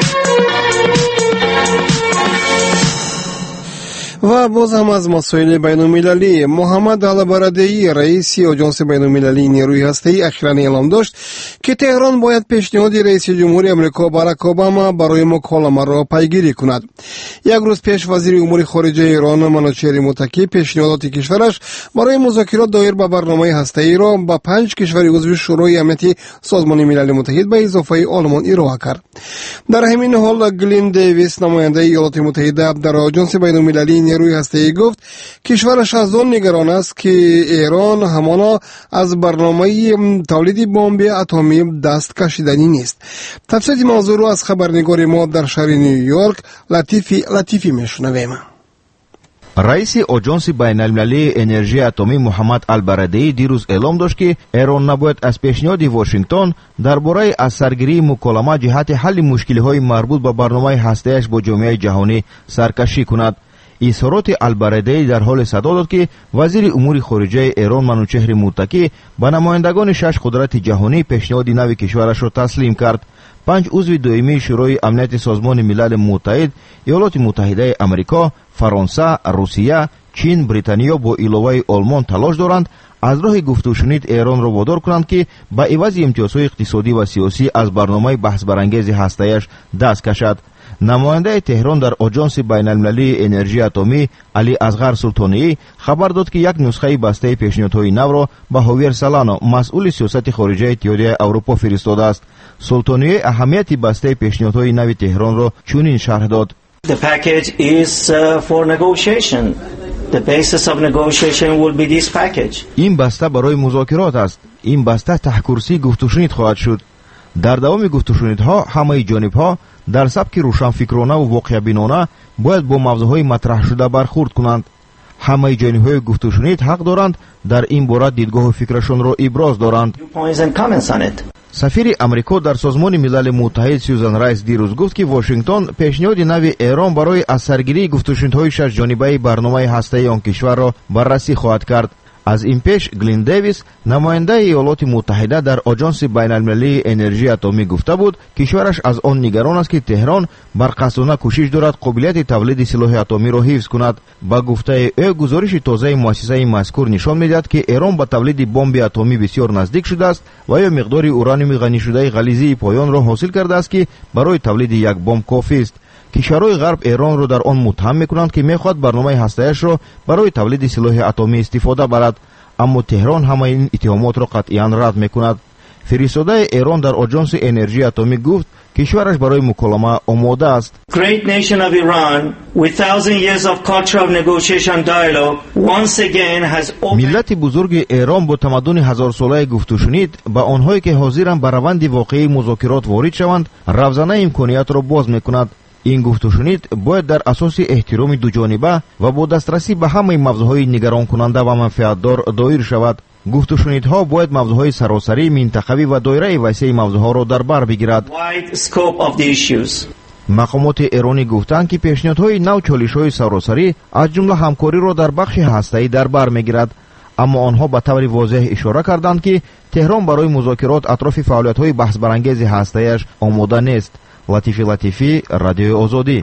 و باز هم از مسائل بین المللی، محمد البرادعی رئیس آژانس بین المللی نیروی هسته‌ای اخیراً اعلام داشت که تهران باید پیشنهاد رئیس جمهور آمریکا باراک اوباما برای مکالمه را پیگیری کند. یک روز پیش وزیر امور خارجه ایران منوچهر متکی پیشنهادات کشورش برای مذاکرات دایر به برنامه هسته‌ای را با 5 کشور عضو شورای امنیتی سازمان ملل متحد به اضافه آلمان ارائه کرد. در همین حال گلین دیویس نماینده ایالات متحده در آژانس بین المللی نیروی هسته‌ای گفت کشورش از آن نگران است که ایران همانا از برنامه تولید بمب اتمی دست کشیدنی نیست. تفسیر موضوع را از خبرنگار ما در شهر نیویورک لطیفی میشنویم. رئیس آژانس بین المللی انرژی اتمی محمد البرادعی دیروز اعلام داشت که ایران نباید از پیشنهاد واشنگتن درباره از سرگیری مکالمه جهت حل مشکل‌های مربوط به برنامه هسته‌ایش با جامعه جهانی سرکشی کند. اظهارات البرادعی در حال صدا داد که وزیر امور خارجه ایران منوچهر متکی به نمایندگان 6 قدرت جهانی پیشنهاد نو کشورش را تسلیم کرد. 5 عضو دائمی شورای امنیت سازمان ملل متحد، ایالات متحده آمریکا، فرانسه، روسیه، چین، بریتانیا با علاوه آلمان تلاش دارند از راه گفت و شنید ایران را وادار کنند که به عوض امتیازهای اقتصادی و سیاسی از برنامه بحث برانگیز هسته‌اش دست کشد. نماینده تهران در آژانس بین‌المللی انرژی اتمی علی اصغر سلطانی خبر داد که یک نسخه بسته پیشنهادهای نو را به هاویر سالانو مسئول سیاست خارجه اتحادیه اروپا فرستاده است. سلطانی اهمیت بسته پیشنهادهای نو تهران را چنین شرح داد: The package is for negotiation. The basis of negotiation will be this package. این بسته برای مذاکرات است. این بسته تحکرسی گفت و شنید خواهد شد. در دوام گفت و شنیدها همه جانبها در سبک روشنفکرانه و واقع بینانه باید با موضوعهای مطرح شده برخورد کنند. همه جانبهای گفت و شنید حق دارند در این باره دیدگاه و فکرشان را ابراز دارند. سفیر امریکا در سازمان ملل متحد سوزان رایس دیروز گفت که واشنگتن پیشنهاد نو ایران برای از سرگیری گفت و شنیدهای 6 جانبه برنامه هسته‌ای آن کشور را بررسی خواهد کرد. از این پیش گلین دیویس نماینده ایالات متحده در آژانس بین‌المللی انرژی اتمی گفته بود کشورش از آن نگران است که تهران برقصدانه کوشش دارد قابلیت تولید سلاح اتمی را حفظ کند. با گفته او گزارش تازه مؤسسه مذکور نشان می‌دهد که ایران به تولید بمب اتمی بسیار نزدیک شده است و یا مقدار اورانیوم غنی شده غلیظی پایان را حاصل کرده است که برای تولید یک بمب کافی است. کشورهای غرب ایران را در آن متهم می‌کنند که می‌خواهد برنامه هسته‌اش را برای تولید سلاح اتمی استفاده برد، اما تهران همه این اتهامات را قطعاً رد می‌کند. فرستاده ایران در آژانس انرژی اتمی گفت کشورش برای مکالمه آماده است. Great nation of Iran with 1000 years of culture of negotiation dialogue once again has ملت بزرگ ایران با تمدن 1000 ساله گفت و شنید با آنهایی که حاضرند به روند واقعی مذاکرات وارد شوند روزانه امکانیت را باز می‌کند. این گفت و شنید باید در اساس احترام دو جانبه و با دسترسی به همه موضوعهای نگران کننده و منفعتدار دایر شود. گفت و شنیدها باید موضوعهای سراسری، منطقوی و دایره وسیع موضوعها را در بر بگیرد. مقامات ایرانی گفتند که پیشنهادهای نو چالش‌های سراسری از جمله همکاری را در بخش هسته‌ای در بر میگیرد، اما آنها به طور واضح اشاره کردند که تهران برای مذاکرات اطراف فعالیت‌های بحث برانگیز هسته‌ایش آماده نیست. لطیفی رادیو آزادی.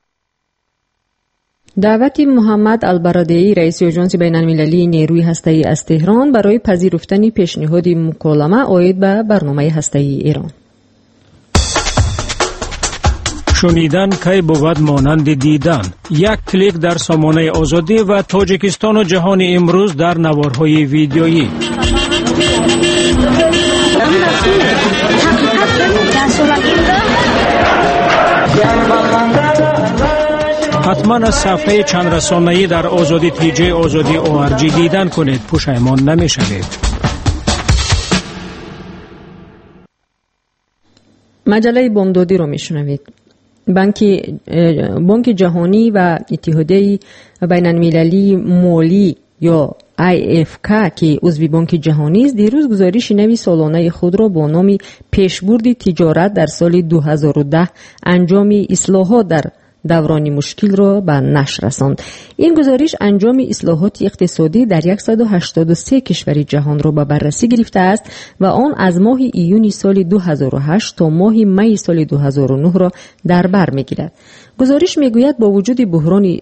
دعوت محمد البرادعی رئیس آژانس بین‌المللی نیروی هسته‌ای از تهران برای پذیرفتن پیشنهاد مکالمه عاید به برنامه هسته‌ای ایران. شنیدن کی بود مانند دیدن. یک کلیک در سامانه آزادی و تاجیکستان و جهان امروز در نوارهای ویدیویی. حتما از صفحه چند رسانه‌ای در آزادی تیجی آزادی ORG دیدن کنید، پشیمان نمی‌شوید. مجله بامدادی رو میشنوید. بانک جهانی و اتحادیه بین‌المللی مالی یا IFK که عضو بانک جهانی است دیروز گزارش نوی سالانه خود را با نام پیشبرد تجارت در سال 2010 انجام اصلاحات در دوران مشکل را به نشر رساند. این گزارش انجام اصلاحات اقتصادی در 183 کشور جهان را به بررسی گرفته است و آن از ماه ایون سال 2008 تا ماه می سال 2009 را در بر می‌گیرد. گزارش میگوید با وجود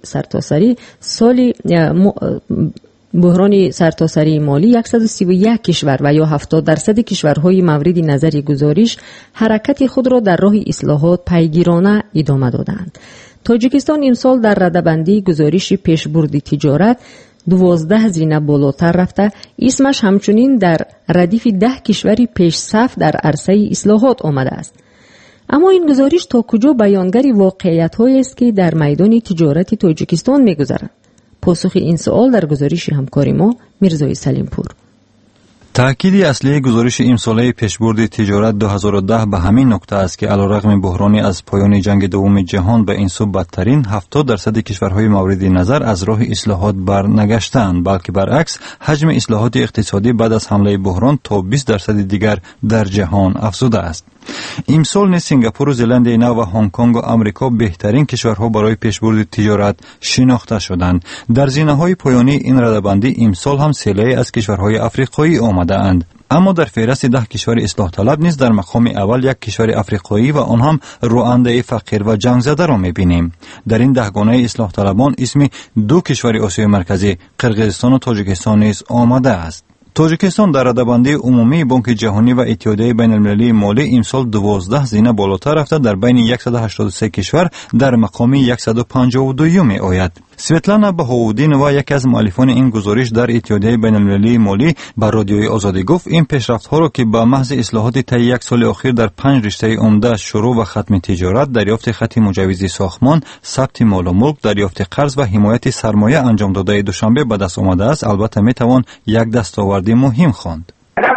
بحران سرتاسری مالی 131 کشور و یا 70% کشورهای مورد نظر گزارش حرکت خود را در راه اصلاحات پیگیرانه ادامه دادند. تاجیکستان امسال در رده‌بندی گزارش پیشبرد تجارت 12 زینه بالاتر رفته، اسمش همچنین در ردیف 10 کشور پیش صف در عرصه اصلاحات آمده است. اما این گزارش تا کجا بیانگر واقعیت‌هایی است که در میدان تجارت تاجیکستان می‌گذرد؟ پاسخ این سوال در گزارش همکار ما میرزای سلیم پور. تأکید اصلی گزارش امساله پیشبرد تجارت 2010 به همین نکته است که علیرغم بحرانی از پایان جنگ دوم جهان به این سو بدترین 70% کشورهای مورد نظر از راه اصلاحات برنگشتند، بلکه برعکس حجم اصلاحات اقتصادی بعد از حمله بحران تا 20% دیگر در جهان افزوده است. امسال نیز سنگاپور و زلند نو و هنگ کنگ و آمریکا بهترین کشورها برای پیشبرد تجارت شناخته شدند. در زینه‌های پایانی این رده‌بندی امسال هم سله‌ای از کشورهای آفریقایی آمده اند. اما در فهرست 10 کشور اصلاح طلب نیز در مقام اول یک کشور آفریقایی و آن هم روانده فقیر و جنگ زده را می‌بینیم. در این 10 گانه اصلاح طلبان اسم 2 کشور آسیای مرکزی قرقیزستان و تاجیکستان نیز آمده است. تاجیکستان در رده‌بندی عمومی بانک جهانی و اتحادیه بین المللی مالی امسال 12 زینه بالاتر رفته در بین 183 کشور در مقام 152 می آید. سویتلانا بهاودینова یکی از مؤلفان این گزارش در اتحادیه بین المللی مالی بر رادیوی آزادی گفت این پیشرفت‌ها را که با محض اصلاحات طی یک سال اخیر در 5 رشته عمده شروع و ختم تجارت، دریافت خط مجوزی ساختمان، ثبت مال و ملک، دریافت قرض و حمایت سرمایه انجام داده دوشنبه به دست آمده است، البته میتوان یک دستاورد مهم خواند.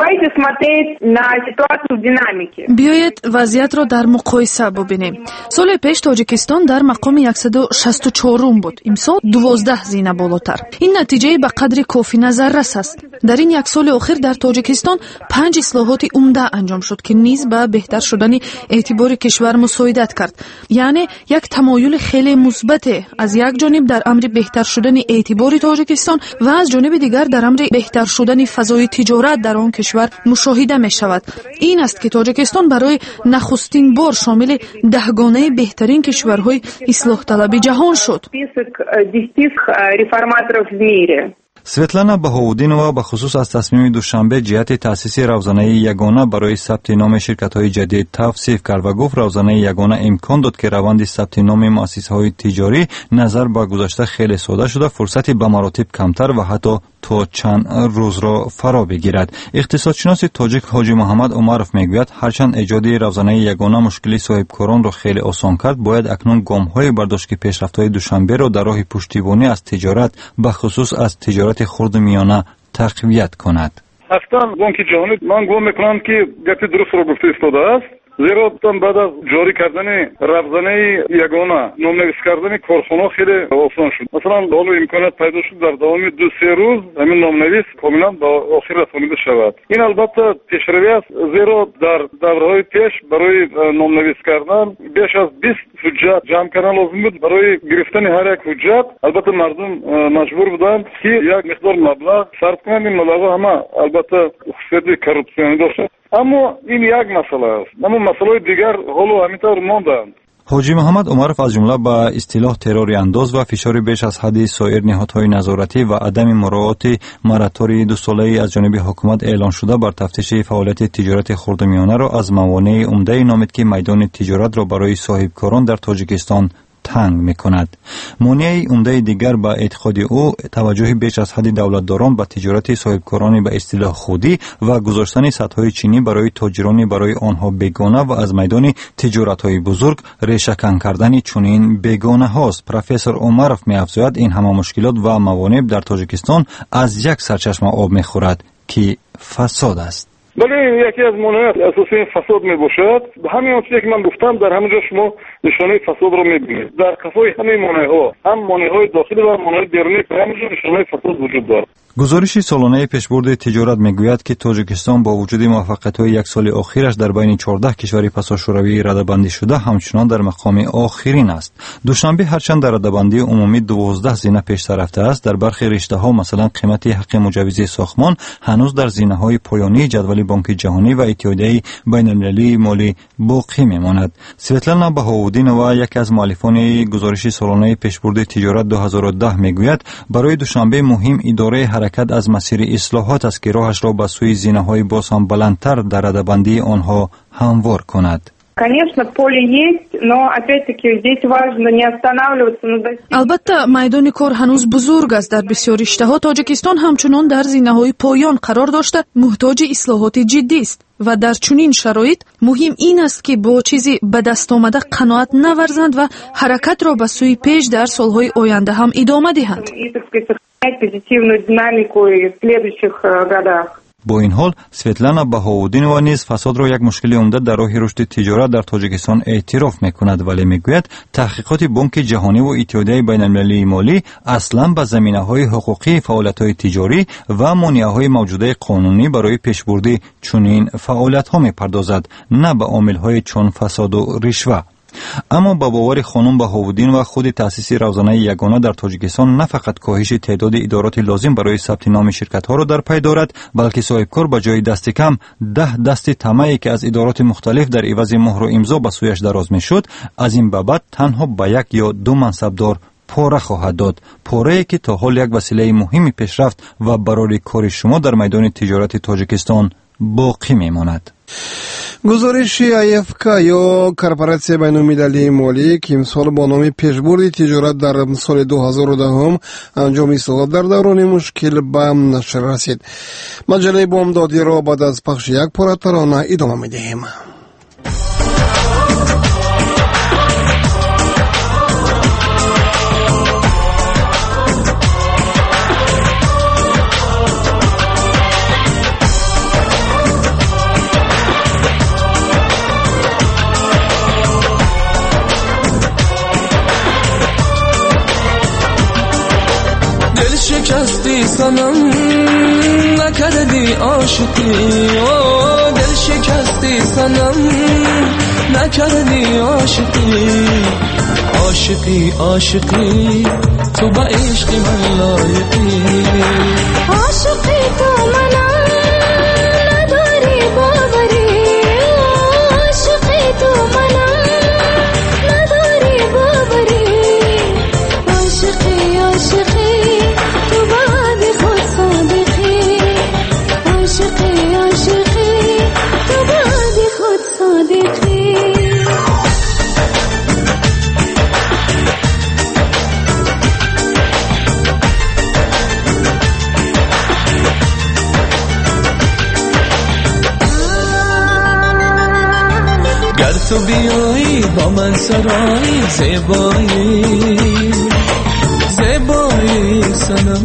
بیایید وضعیت را در مقایسه ببینیم. سال پیش تاجیکستان در مقام 164 بود، امسال 12 زینه بالاتر. این نتیجه به قدر کافی نظررس است. در این یک سال اخیر در تاجیکستان 5 اصلاحات عمده انجام شد که نیز به بهتر شدن اعتبار کشور مساعدت کرد. یعنی یک تمایل خیلی مثبت از یک جانب در امر بهتر شدن اعتبار تاجیکستان و از جانب دیگر در امر بهتر شدن فضای تجارت در آن کشور مشاهده می شود. این است که تاجیکستان برای نخستین بار شامل 10 گانه بهترین کشورهای اصلاح طلب جهان شد. سویتلانا بهاودینова به خصوص از تصمیم دوشنبه جهت تأسیس روزانه یگانه برای ثبت نام شرکت‌های جدید توصیف کرد و گفت روزانه یگانه امکان داد که روند ثبت نام مؤسسه‌های تجاری نظر به گذشته خیلی ساده شده، فرصتی به مراتب کمتر و حتی تا چند روز را فرا بگیرد. اقتصادشناس تاجیک حاجی محمد عمرов میگوید هرچند ایجاد روزانه یگانه مشکلی صاحبکاران را خیلی آسان کرد، باید اکنون گام‌های برداشت که پیشرفت‌های دوشنبه را در راه پشتیبانی از تجارت به خصوص از تجارت خرد و میانه تقویت کند. اصلا بانک جهانی من گمان میکنم که گپی درست را گفته ایستاده است. زیرا بعد از جاری کردن روزانه یگانه نامنویس کردن کارخانه خیلی آسان شد. مثلا حالا امکانات پیدا شد در دوام 2-3 روز همین نامنویس کاملا به آخر رسانیده شود. این البته پیشروی است، زیرا در دورهای پیش برای نامنویس کردن بیش از 20 حجت جمع کردن لازم بود. برای گرفتن هر یک حجت البته مردم مجبور بودند که یک مقدار مبلغ صرف کنند. این مبلغ همه البته خصوصیت کورپسیونی داشت. اما این یک مسئله است، اما مسئله دیگر حالا همینطور ماندند. حاجی محمد عمرов از جمله به اصطلاح تروری انداز و فشار بیش از حد سایر نهادهای نظارتی و عدم مراعات مراتب 2 ساله‌ای از جانب حکومت اعلان شده بر تفتیش فعالیت تجارت خرد و میانه را از موانع عمده نامید که میدان تجارت را برای صاحبکاران در تاجیکستان تنگ می‌کند. مانع عمده دیگر با اعتقاد او توجه بیش از حد دولتداران به تجارت صاحبکاران به اصطلاح خودی و گذاشتن سدهای چینی برای تاجران برای آنها بیگانه و از میدان تجارت‌های بزرگ ریشه‌کن کردن چنین بیگانه هاست. پروفسور عمرov می‌افزاید این همه مشکلات و موانع در تاجیکستان از یک سرچشمه آب می‌خورد که فساد است. ولی یکی از موانع اساسی فساد می باشد. همین چیزی که من گفتم در همه جا شما نشانه فساد رو می‌بینید. در کفای همه موانع‌ها، هم موانع‌های داخلی و موانع بیرونی، همه جا نشانه فساد وجود دارد. گزارش سالانه پیشبرد تجارت میگوید که تاجیکستان با وجود موفقیت‌های یک سال اخیرش در بین 14 کشور پساشوروی رده‌بندی شده همچنان در مقام آخرین است. دوشنبه هرچند در رده‌بندی عمومی 12 زینه پیشتر رفته است، در برخی رشته‌ها مثلا قیمت حق مجوزی ساختمان هنوز در زینه‌های پایانی جدول بانک جهانی و اتحادیه بین المللی مالی باقی میماند. سویتلانا بهاودینova یکی از مؤلفان گزارش سالانه پیشبرد تجارت 2010 میگوید برای دوشنبه مهم اداره حرکت از مسیر اصلاحات است که راهش را به سوی زینه‌های باز هم بلندتر در رده‌بندی آنها هموار کند. البته میدان کار هنوز بزرگ است. در بسیار رشته‌ها تاجیکستان همچنان در زینه‌های پایان قرار داشته محتاج اصلاحات جدی است و در چنین شرایط مهم این است که با چیزی به دست آمده قناعت نورزند و حرکت را به سوی پیش در سالهای آینده هم ادامه دهند. با این حال سویتلانا بهاودینова نیز فساد را یک مشکل عمده در راه رشد تجارت در تاجیکستان اعتراف میکند، ولی میگوید تحقیقات بانک جهانی و اتحادیه بین‌المللی مالی اصلا به زمینه‌های حقوقی فعالیت‌های تجاری و مانع‌های موجوده قانونی برای پیشبرد چنین فعالیت‌ها می‌پردازد، نه به عامل‌های چون فساد و رشوه. اما با باور خانم بهاودین و خود تأسیس روزانه یگانه در تاجیکستان نه فقط کاهش تعداد ادارات لازم برای ثبت نام شرکت‌ها را در پی دارد، بلکه صاحبکار به جای دست کم 10 دست طمعی که از ادارات مختلف در عوض مهر و امضا به سویش دراز می‌شد، از این بابت تنها به 1 یا 2 منصبدار پاره خواهد داد، پاره‌ای که تا حال یک وسیله مهمی پیشرفت و برای کار شما در میدان تجارت تاجیکستان باقی میماند. گزارش IFK یا کورپوراسیون بین‌المللی مالی که امسال با نام پیشبرد تجارت در سال 2010 انجام ایستاد در دوران مشکل به نشر رسید. مجله بامدادی را بعد از پخش یک پاره ترانه ادامه می‌دهیم. شکستی سنم نکردی عاشقی، دل شکستی سنم نکردی عاشقی، عاشقی عاشقی تو با عشق من لایقی، عاشقی تو منم نداری باوری، عاشقی تو منم نداری باوری، عاشقی عاشقی تو بیایی با من سرایی زیبایی زیبایی سنم،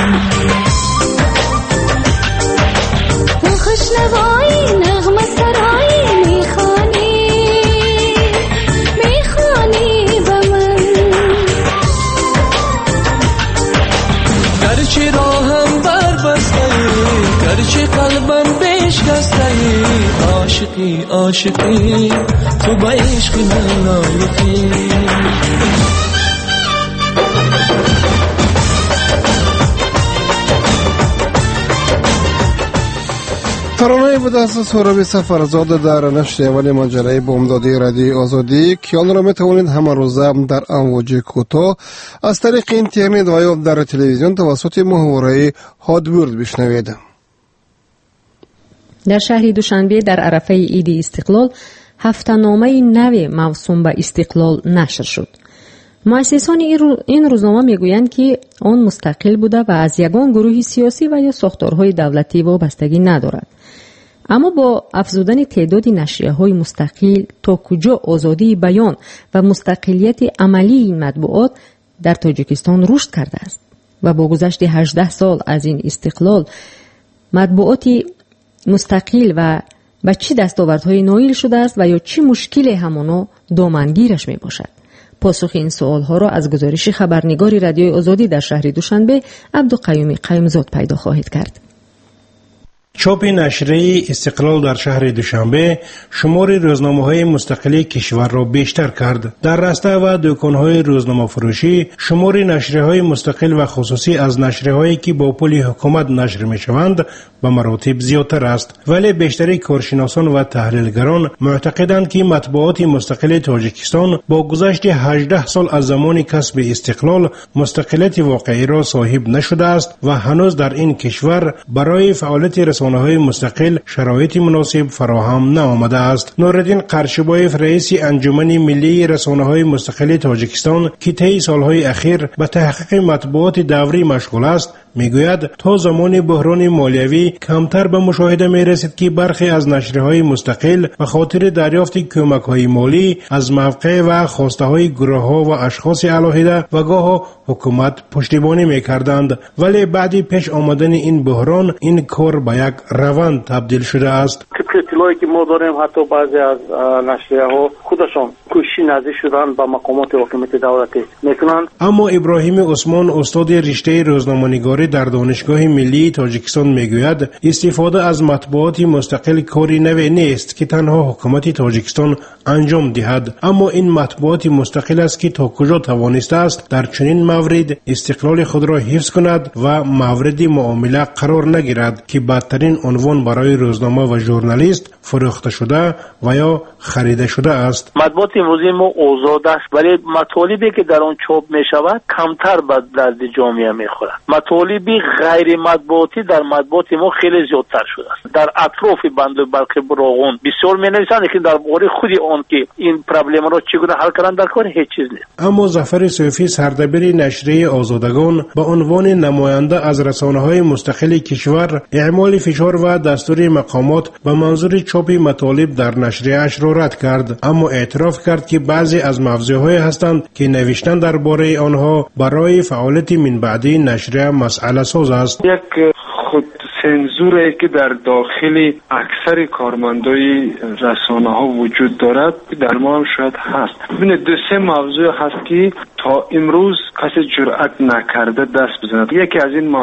تو خوشنوایی نغمه سرایی میخوانی به من، گرچه راهم بربسته گرچه قلبم بشکسته، عاشقی عاشقی تو با عشق من لایقی. ترانه به دست سهراب سفرزاده در نشر اول مجله بامدادی رادیو آزادی که آن را میتوانید همه روزه در امواج کوتاه از طریق اینترنت و یا در تلویزیون توسط محوره هادبورد بشنوید. در شهر دوشنبه در عرفه عید استقلال هفته‌نامه نو موسوم به استقلال نشر شد. مؤسسان این روزنامه میگویند که آن مستقل بوده و از یگان گروه سیاسی و یا ساختارهای دولتی وابستگی ندارد. اما با افزودن تعداد نشریه‌های مستقل تا کجا آزادی بیان و مستقلیت عملی این مطبوعات در تاجیکستان رشد کرده است و با گذشت 18 سال از این استقلال مطبوعات مستقل و به چه دستاوردهای نائل شده است و یا چه مشکل همانا دامنگیرش می باشد؟ پاسخ این سوالها را از گزارش خبرنگار رادیوی آزادی در شهر دوشنبه عبدالقیوم قیمزاد پیدا خواهید کرد. چاپ نشریه استقلال در شهر دوشنبه شمار روزنامه‌های مستقل کشور را بیشتر کرد. در رسته و دکان‌های روزنامه فروشی شمار نشریه‌های مستقل و خصوصی از نشریه‌هایی که با پول حکومت نشر می‌شوند به مراتب زیادتر است، ولی بیشتر کارشناسان و تحلیلگران معتقدند که مطبوعات مستقل تاجیکستان با گذشت 18 سال از زمان کسب استقلال مستقلیت واقعی را صاحب نشده است و هنوز در این کشور برای فعالیت رسانه‌های مستقل شرایط مناسب فراهم نآمده است. نورالدین قرشبایف رئیس انجمن ملی رسانه‌های مستقل تاجیکستان که طی سالهای اخیر به تحقیق مطبوعات دوری مشغول است، میگوید تا زمان بحران مالیوی کمتر به مشاهده میرسید که برخی از نشریه‌های مستقل به خاطر دریافت کمک‌های مالی از موقع و خواسته‌های گروه‌ها و اشخاص علاهده و گاه حکومت پشتیبانی می‌کردند، ولی بعد پیش آمدن این بحران این کار به یک روند تبدیل شده است. اطلاعی که ما داریم حتی بعضی از نشریه‌ها خودشان کوشش نزدیک شدن به مقامات حاکمیت دولتی میکنند. اما ابراهیم عثمان استاد رشته روزنامه‌نگاری در دانشگاه ملی تاجیکستان میگوید استفاده از مطبوعات مستقل کاری نوی نیست که تنها حکومت تاجیکستان انجام دهد، اما این مطبوعات مستقل است که تا کجا توانسته است در چنین مورد استقلال خود را حفظ کند و مورد معامله قرار نگیرد که بدترین عنوان برای روزنامه و ژورنالیست فروخته شده و یا خریده شده است. مطبوعات امروزی ما آزاد است، ولی مطالبی که در آن چاپ می شود کمتر به درد جامعه می خورد. مطالبی غیر مطبوعاتی در مطبوعات ما خیلی زیادتر شده است. در اطراف بند برق براغون بسیار می نویسند که در باره خود آن که این پرابلم را چگونه حل کردن در کار هیچ چیز نیست. اما ظفر صوفی سردبیر نشریه آزادگان به عنوان نماینده از رسانه‌های مستقل کشور اعمال فشار و دستور مقامات به منظور چاپ مطالب در نشریه‌اش را رد کرد، اما اعتراف کرد که بعضی از موضوع‌های هستند که نوشتن درباره آنها برای فعالیت من بعدی نشریه مسئله ساز است. یک خود سنزوری که در داخل اکثر کارمندای رسانه‌ها وجود دارد در ما هم شاید هست. ببینید دو سه موضوع هست که تا امروز کسی جرأت نکرده دست بزند. یکی از این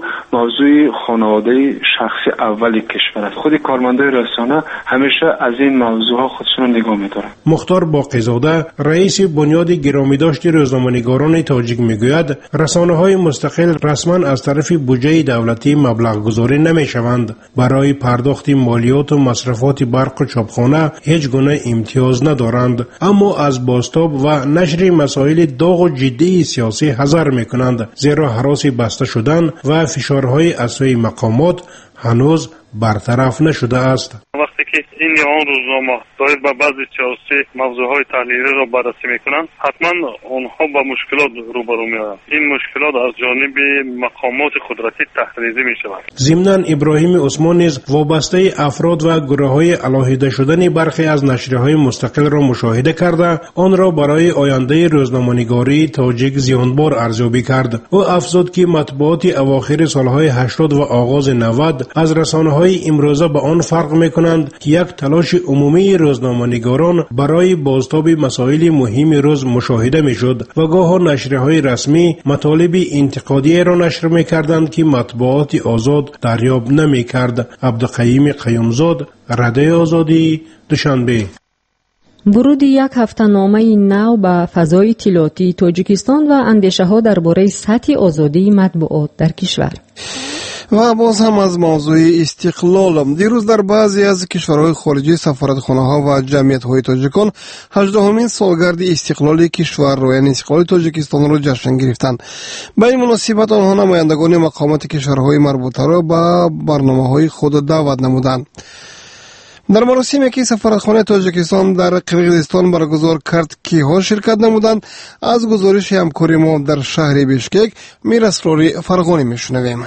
موضوع خانواده شخصی اول کشور است. خود کارمندای رسانه همیشه از این موضوعها خودشون رو نگاه می‌دارن. مختار باقی‌زاده رئیس بنیاد گرامیداشت روزنامه‌نگاران تاجیک میگوید رسانه‌های مستقل رسما از طرف بودجه دولتی مبلغ گذاری نمی‌شوند. برای پرداخت مالیات و مصرفات برق و چاپخانه هیچ گونه امتیاز ندارند، اما از بازتاب و نشر مسائل داغ و جدی سیاسی حذر می‌کنند، زیرا هراس بسته شدن و فشارهای از سوی مقامات هنوز برطرف نشده است. وقتی که این یا آن روزنامه دایر به بعضی سیاسی موضوعهای تحلیلی را بررسی میکنند، حتما آنها با مشکلات روبرو میآیند. این مشکلات از جانب مقامات قدرتی تحریزی میشوند. ضمناً ابراهیم عثمان نیز وابسته افراد و گروه‌های علاهده شدن برخی از نشریه‌های مستقل را مشاهده کرده آن را برای آینده روزنامه‌نگاری تاجیک زیانبار ارزیابی کرد. او افزود که مطبوعات اواخر سالهای 80 و آغاز 90 از رسانه‌های امروزه به آن فرق می‌کنند که یک تلاش عمومی روزنامه‌نگاران برای بازتاب مسائل مهم روز مشاهده می‌شد و گاه نشریه‌های رسمی مطالب انتقادی را نشر می‌کردند که مطبوعات آزاد دریافت نمی‌کرد. عبدالقیوم قیومزاد، رادیو آزادی، دوشنبه. ورود یک هفته‌نامه نو به فضای اطلاعاتی تاجیکستان و اندیشه‌ها درباره سطح آزادی مطبوعات در کشور. و باز هم از موضوع استقلال، دیروز در بعضی از کشورهای خارجی سفارتخانه‌ها و جمعیت‌های تاجیکان 18مین سالگرد استقلال کشور را یعنی استقلال تاجیکستان را جشن گرفتند. به این مناسبت آنها نمایندگان مقامات کشورهای مربوطه را به برنامه‌های خود دعوت نمودند. در مراسمی که سفارتخانه تاجیکستان در قرقیزستان برگزار کرد که ها شرکت نمودند، از گزارش همکاری ما در شهر بیشکک میرسراری فرغانی میشنویم.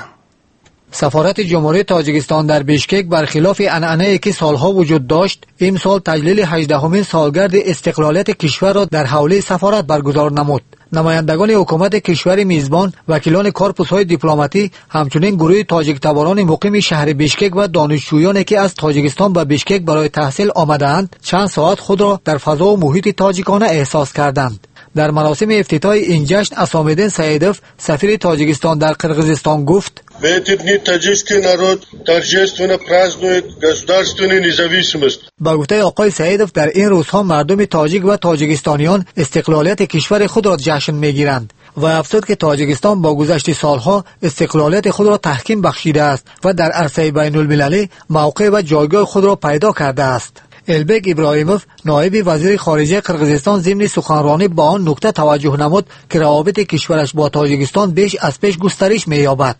سفارت جمهوری تاجیکستان در بیشکک برخلاف عنعنه‌ای که سالها وجود داشت، امسال تجلیل 18مین سالگرد استقلالیت کشور را در حوله سفارت برگزار نمود. نمایندگان حکومت کشور میزبان، وکیلان کارپوس‌های دیپلماتی، همچنین گروه تاجیک تباران مقیم شهر بیشکک و دانشجویانی که از تاجیکستان به بیشکک برای تحصیل آمده‌اند، چند ساعت خود را در فضا و محیط تاجیکانه احساس کردند. در مراسم افتتاح این جشن اسامدین سعیدов سفیر تاجیکستان در قرقیزستان گفت: В эти дни таджикский народ торжественно празднует государственную независимость. با گفته آقای سعیدов در این روزها مردم تاجیک و تاجیکستانیان استقلالیت کشور خود را جشن میگیرند و افزود که تاجیکستان با گذشت سالها استقلالیت خود را تحکیم بخشیده است و در عرصه بین المللی موقع و جایگاه خود را پیدا کرده است. البک ابراهیموف نایب وزیر خارجه قرقیزستان ضمن سخنرانی با آن نکته توجه نمود که روابط کشورش با تاجیکستان بیش از پیش گسترش می‌یابد.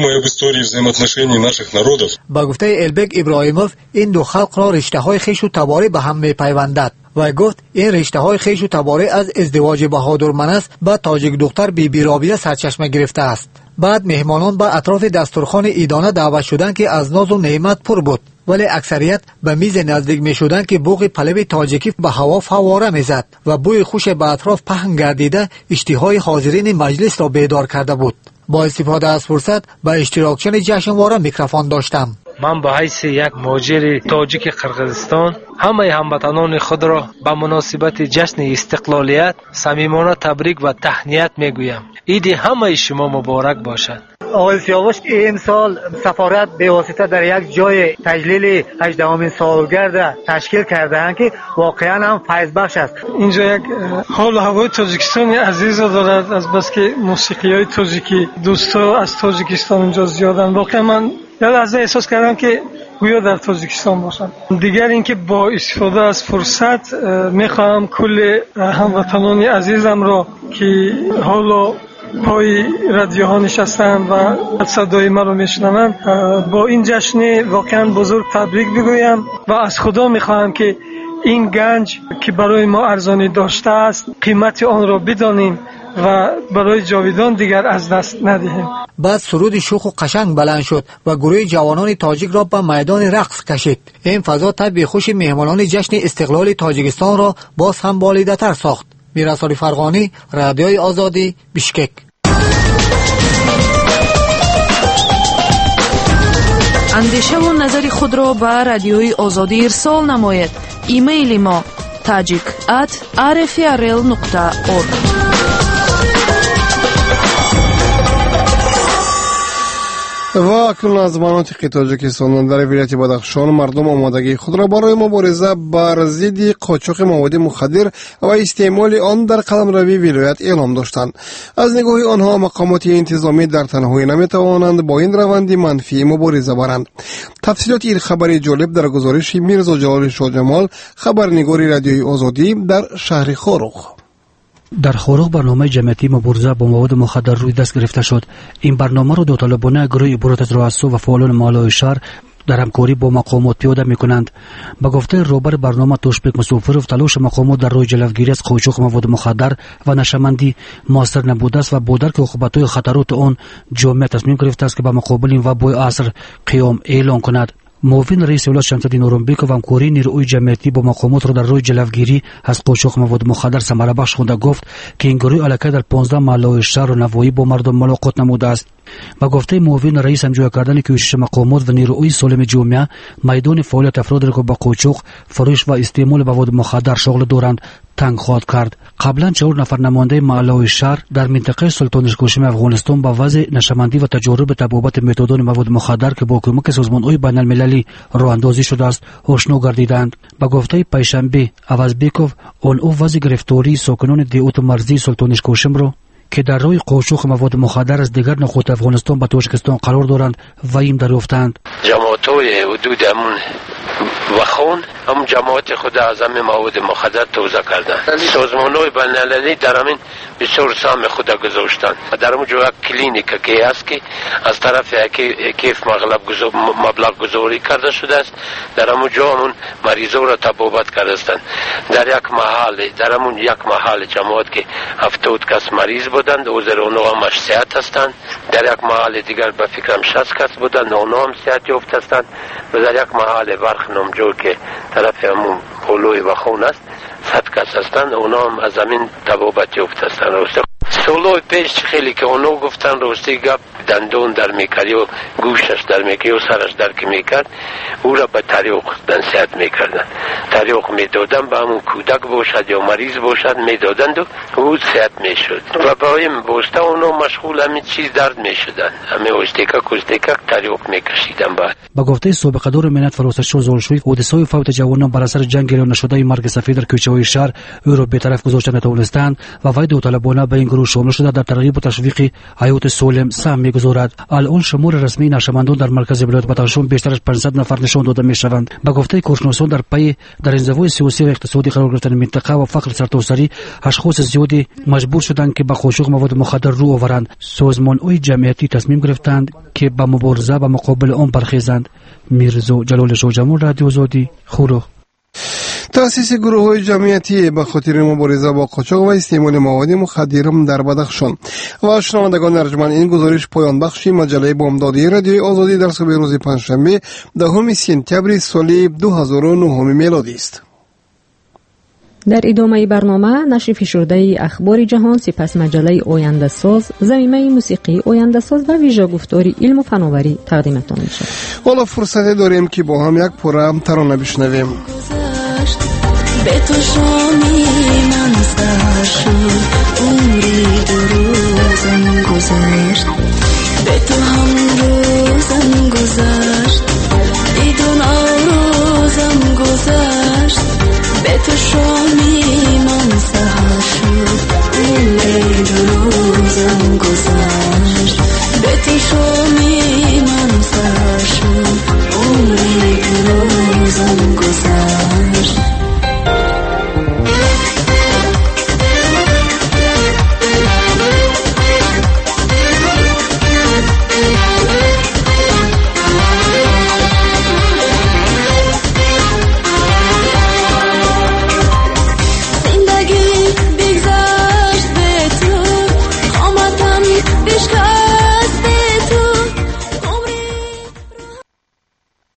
با گفته البک ابراهیموف این دو خلق را رشته‌های خویش و تباری به هم می‌پیوندد و گفت این رشته‌های خویش و تباری از ازدواج بهادر منس با تاجیک دختر بیبی رابیه سرچشمه گرفته است. بعد مهمانان به اطراف دسترخوان ایدانه دعوت شدند که از ناز و نعمت پر بود، ولی اکثریت به میز نزدیک می شدند که بوق پلو تاجیکی به هوا فواره میزد و بوی خوش به اطراف پهن گردیده اشتهای حاضرین مجلس را بیدار کرده بود. با استفاده از فرصت به اشتراکچیان جشنواره میکروفون داشتم. من به حیث یک مهاجر تاجیک قرقیزستان همه هموطنان خود را به مناسبت جشن استقلالیت صمیمانه تبریک و تهنیت میگویم. عید همه شما مبارک باشد. آقای سیاوش، امسال سفارت به واسطه در یک جای تجلیل 18مین سالگرد تشکیل کرده‌اند که واقعا هم فیض بخش است. اینجا یک حال و هوای تاجیکستان عزیز دارد، از بس که موسیقی‌های تاجیکی دوستا از تاجیکستان اینجا زیادن. واقعا من از احساس کردم که گویا در تاجیکستان باشم. دیگر اینکه با استفاده از فرصت میخواهم کل هموطنان عزیزم را که حالا پای رادیوها نشستند و صدای ما رو میشنوند با این جشن واقعا بزرگ تبریک بگویم و از خدا میخواهم که این گنج که برای ما ارزانی داشته است قیمت آن را بدانیم و برای جاویدان دیگر از دست ندهیم. بعد سرود شوخ و قشنگ بلند شد و گروه جوانان تاجیک را به میدان رقص کشید. این فضا طبع خوش مهمانان جشن استقلال تاجیکستان را باز هم بالیده تر ساخت. میرسالی فرغانی، رادیوی آزادی، بیشکک. اندیشه و نظر خود را به رادیوی آزادی ارسال نماید. ایمیل ما tajik@rfrl.org. و اکنون از مناطق تاجیکستان در ولایت بدخشان مردم آمادگی خود را برای مبارزه بر ضد قاچاق مواد مخدر و استعمال آن در قلمروی ولایت اعلام داشتند. از نگاه آنها مقامات انتظامی در تنهایی نمیتوانند با این روند منفی مبارزه برند. تفصیلات این خبر جالب در گزارش میرزا جلال شاجمال، خبرنگار رادیوی آزادی در شهر خاروخ. در خاروخ برنامه جمعیتی مبارزه با مواد مخدر روی دست گرفته شد. این برنامه را داوطلبانه گروه عبارت از رؤسا و فعالان محلهای شهر در همکاری با مقامات پیاده می‌کنند. به گفته رهبر برنامه توشبک مسافرов تلاش مقامات در راه جلوگیری از قاچاق مواد مخدر و نشمندی موثر نبوده است و با درک عقوبت‌های خطرات آن جامعه تصمیم گرفته است که به مقابل این وبای عصر قیام اعلان کند. معاون رئیس ولایت شمس‌الدین اورنبیک و همکاری نیروی جمعیتی با مقامات را در راه جلوگیری از قاچاق مواد مخدر ثمره بخش خونده گفت که این گروه علاقه در 15 محله شهر و نواحی با مردم ملاقات نموده است. با گفته معاون رئیس همجوری کردن کوشش مقامات و نیروی سالم جامعه میدان فعالیت افرادی را که با قاچاق، فروش و استعمال مواد مخدر شغل دارند تنگ خواهد کرد. قبلا 4 نفر نماینده محله شهر در منطقه سلطان کوشم افغانستان با وضع نشمندی و تجارب تبابت متدان مواد مخدر که با کمک سازمان‌های بین‌المللی راه اندازی شده است آشنا گردیدند. با گفته پیشنبه اوازبیکوف آن او وضع گرفتاری ساکنان دیوت مرزی سلطان کوشم را که در روی قاچاق مواد مخدر از دیگر نقاط افغانستان به تاجیکستان قرار دارند و این دریافتند. جماعت‌های حدود همون وخون هم جماعت خود از همه مواد مخدر توزیع کردند. سازمان‌های بین‌المللی در همین بسیار سهم خود گذاشتند. در اونجا یک کلینیک که هست که از طرف کیف مبلغ گذاری کرده شده است، در اونجا همون مریضا را تبابت کرده است. در همون یک محل جماعت که 70 کس مریض بودند، عذر اونها هم صحت هستند. در یک محل دیگر به فکرم 60 کس بودند، اونها هم صحت یافته هستند. و در یک محل برخ نامجو که طرف همون پولوی و خون است 100 کس هستند، اونها هم از زمین تبابت یافته هستند. سالهای پیش خیلی که اونو گفتن راستی گپ دندون در میکردی و گوشش در میکردی و سرش در که میکرد او را به طریق نصیحت میکردن، طریق میدادن به همون کودک باشد یا مریض باشد میدادند و او صحت میشد و برای باسته اونو مشغول همین چیز درد میشدن، همه استیکک طریق میکشیدن. با گفته سابقه دار منت فراستی زولشوی حادثه‌های فوت جوانان بر اثر جنگ اعلان نشده مرگ صفی در کوچه‌های شهر او را به طرف گذاشتن نتوانستند و وای داوطلبانه به این گروه شامل شده در ترغیب و تشویق حیات سالم سهم می‌گذارد. الان شمار رسمی نشمندان در مرکز ولایت بدخشان بیشتر از 500 نفر نشان داده می‌شوند. با گفته کارشناسان در پی در انزوای سیاسی و اقتصادی قرار گرفتن منطقه و فقر سرتاسری اشخاص زیادی مجبور شدند که به قاچاق مواد مخدر رو آورند. سازمان‌های جمعیتی تصمیم گرفتند که به مبارزه و مقابل آن برخیزند. میرزا جلال شاجمال، رادیو آزادی، خاروخ. تأسیس گروه‌های جمعیتی به خاطر مبارزه با قاچاق و استعمال مواد مخدر در بدخشان. و شنوندگان ارجمند، این گزارش پایان بخش مجله بامدادی رادیوی آزادی در صبح روز پنجشنبه 10 سپتامبر سال 2009 میلادی است. در ادامه برنامه نشر فشرده اخبار جهان، سپس مجله آینده ساز، زمینه موسیقی آینده ساز و ویژه گفتاری علم و فناوری تقدیمتان می‌شود. حالا فرصت داریم که با هم یک پاره ترانه بشنویم. به تو شامی من سر شد، عمری دو روزم گذشت، به تو هم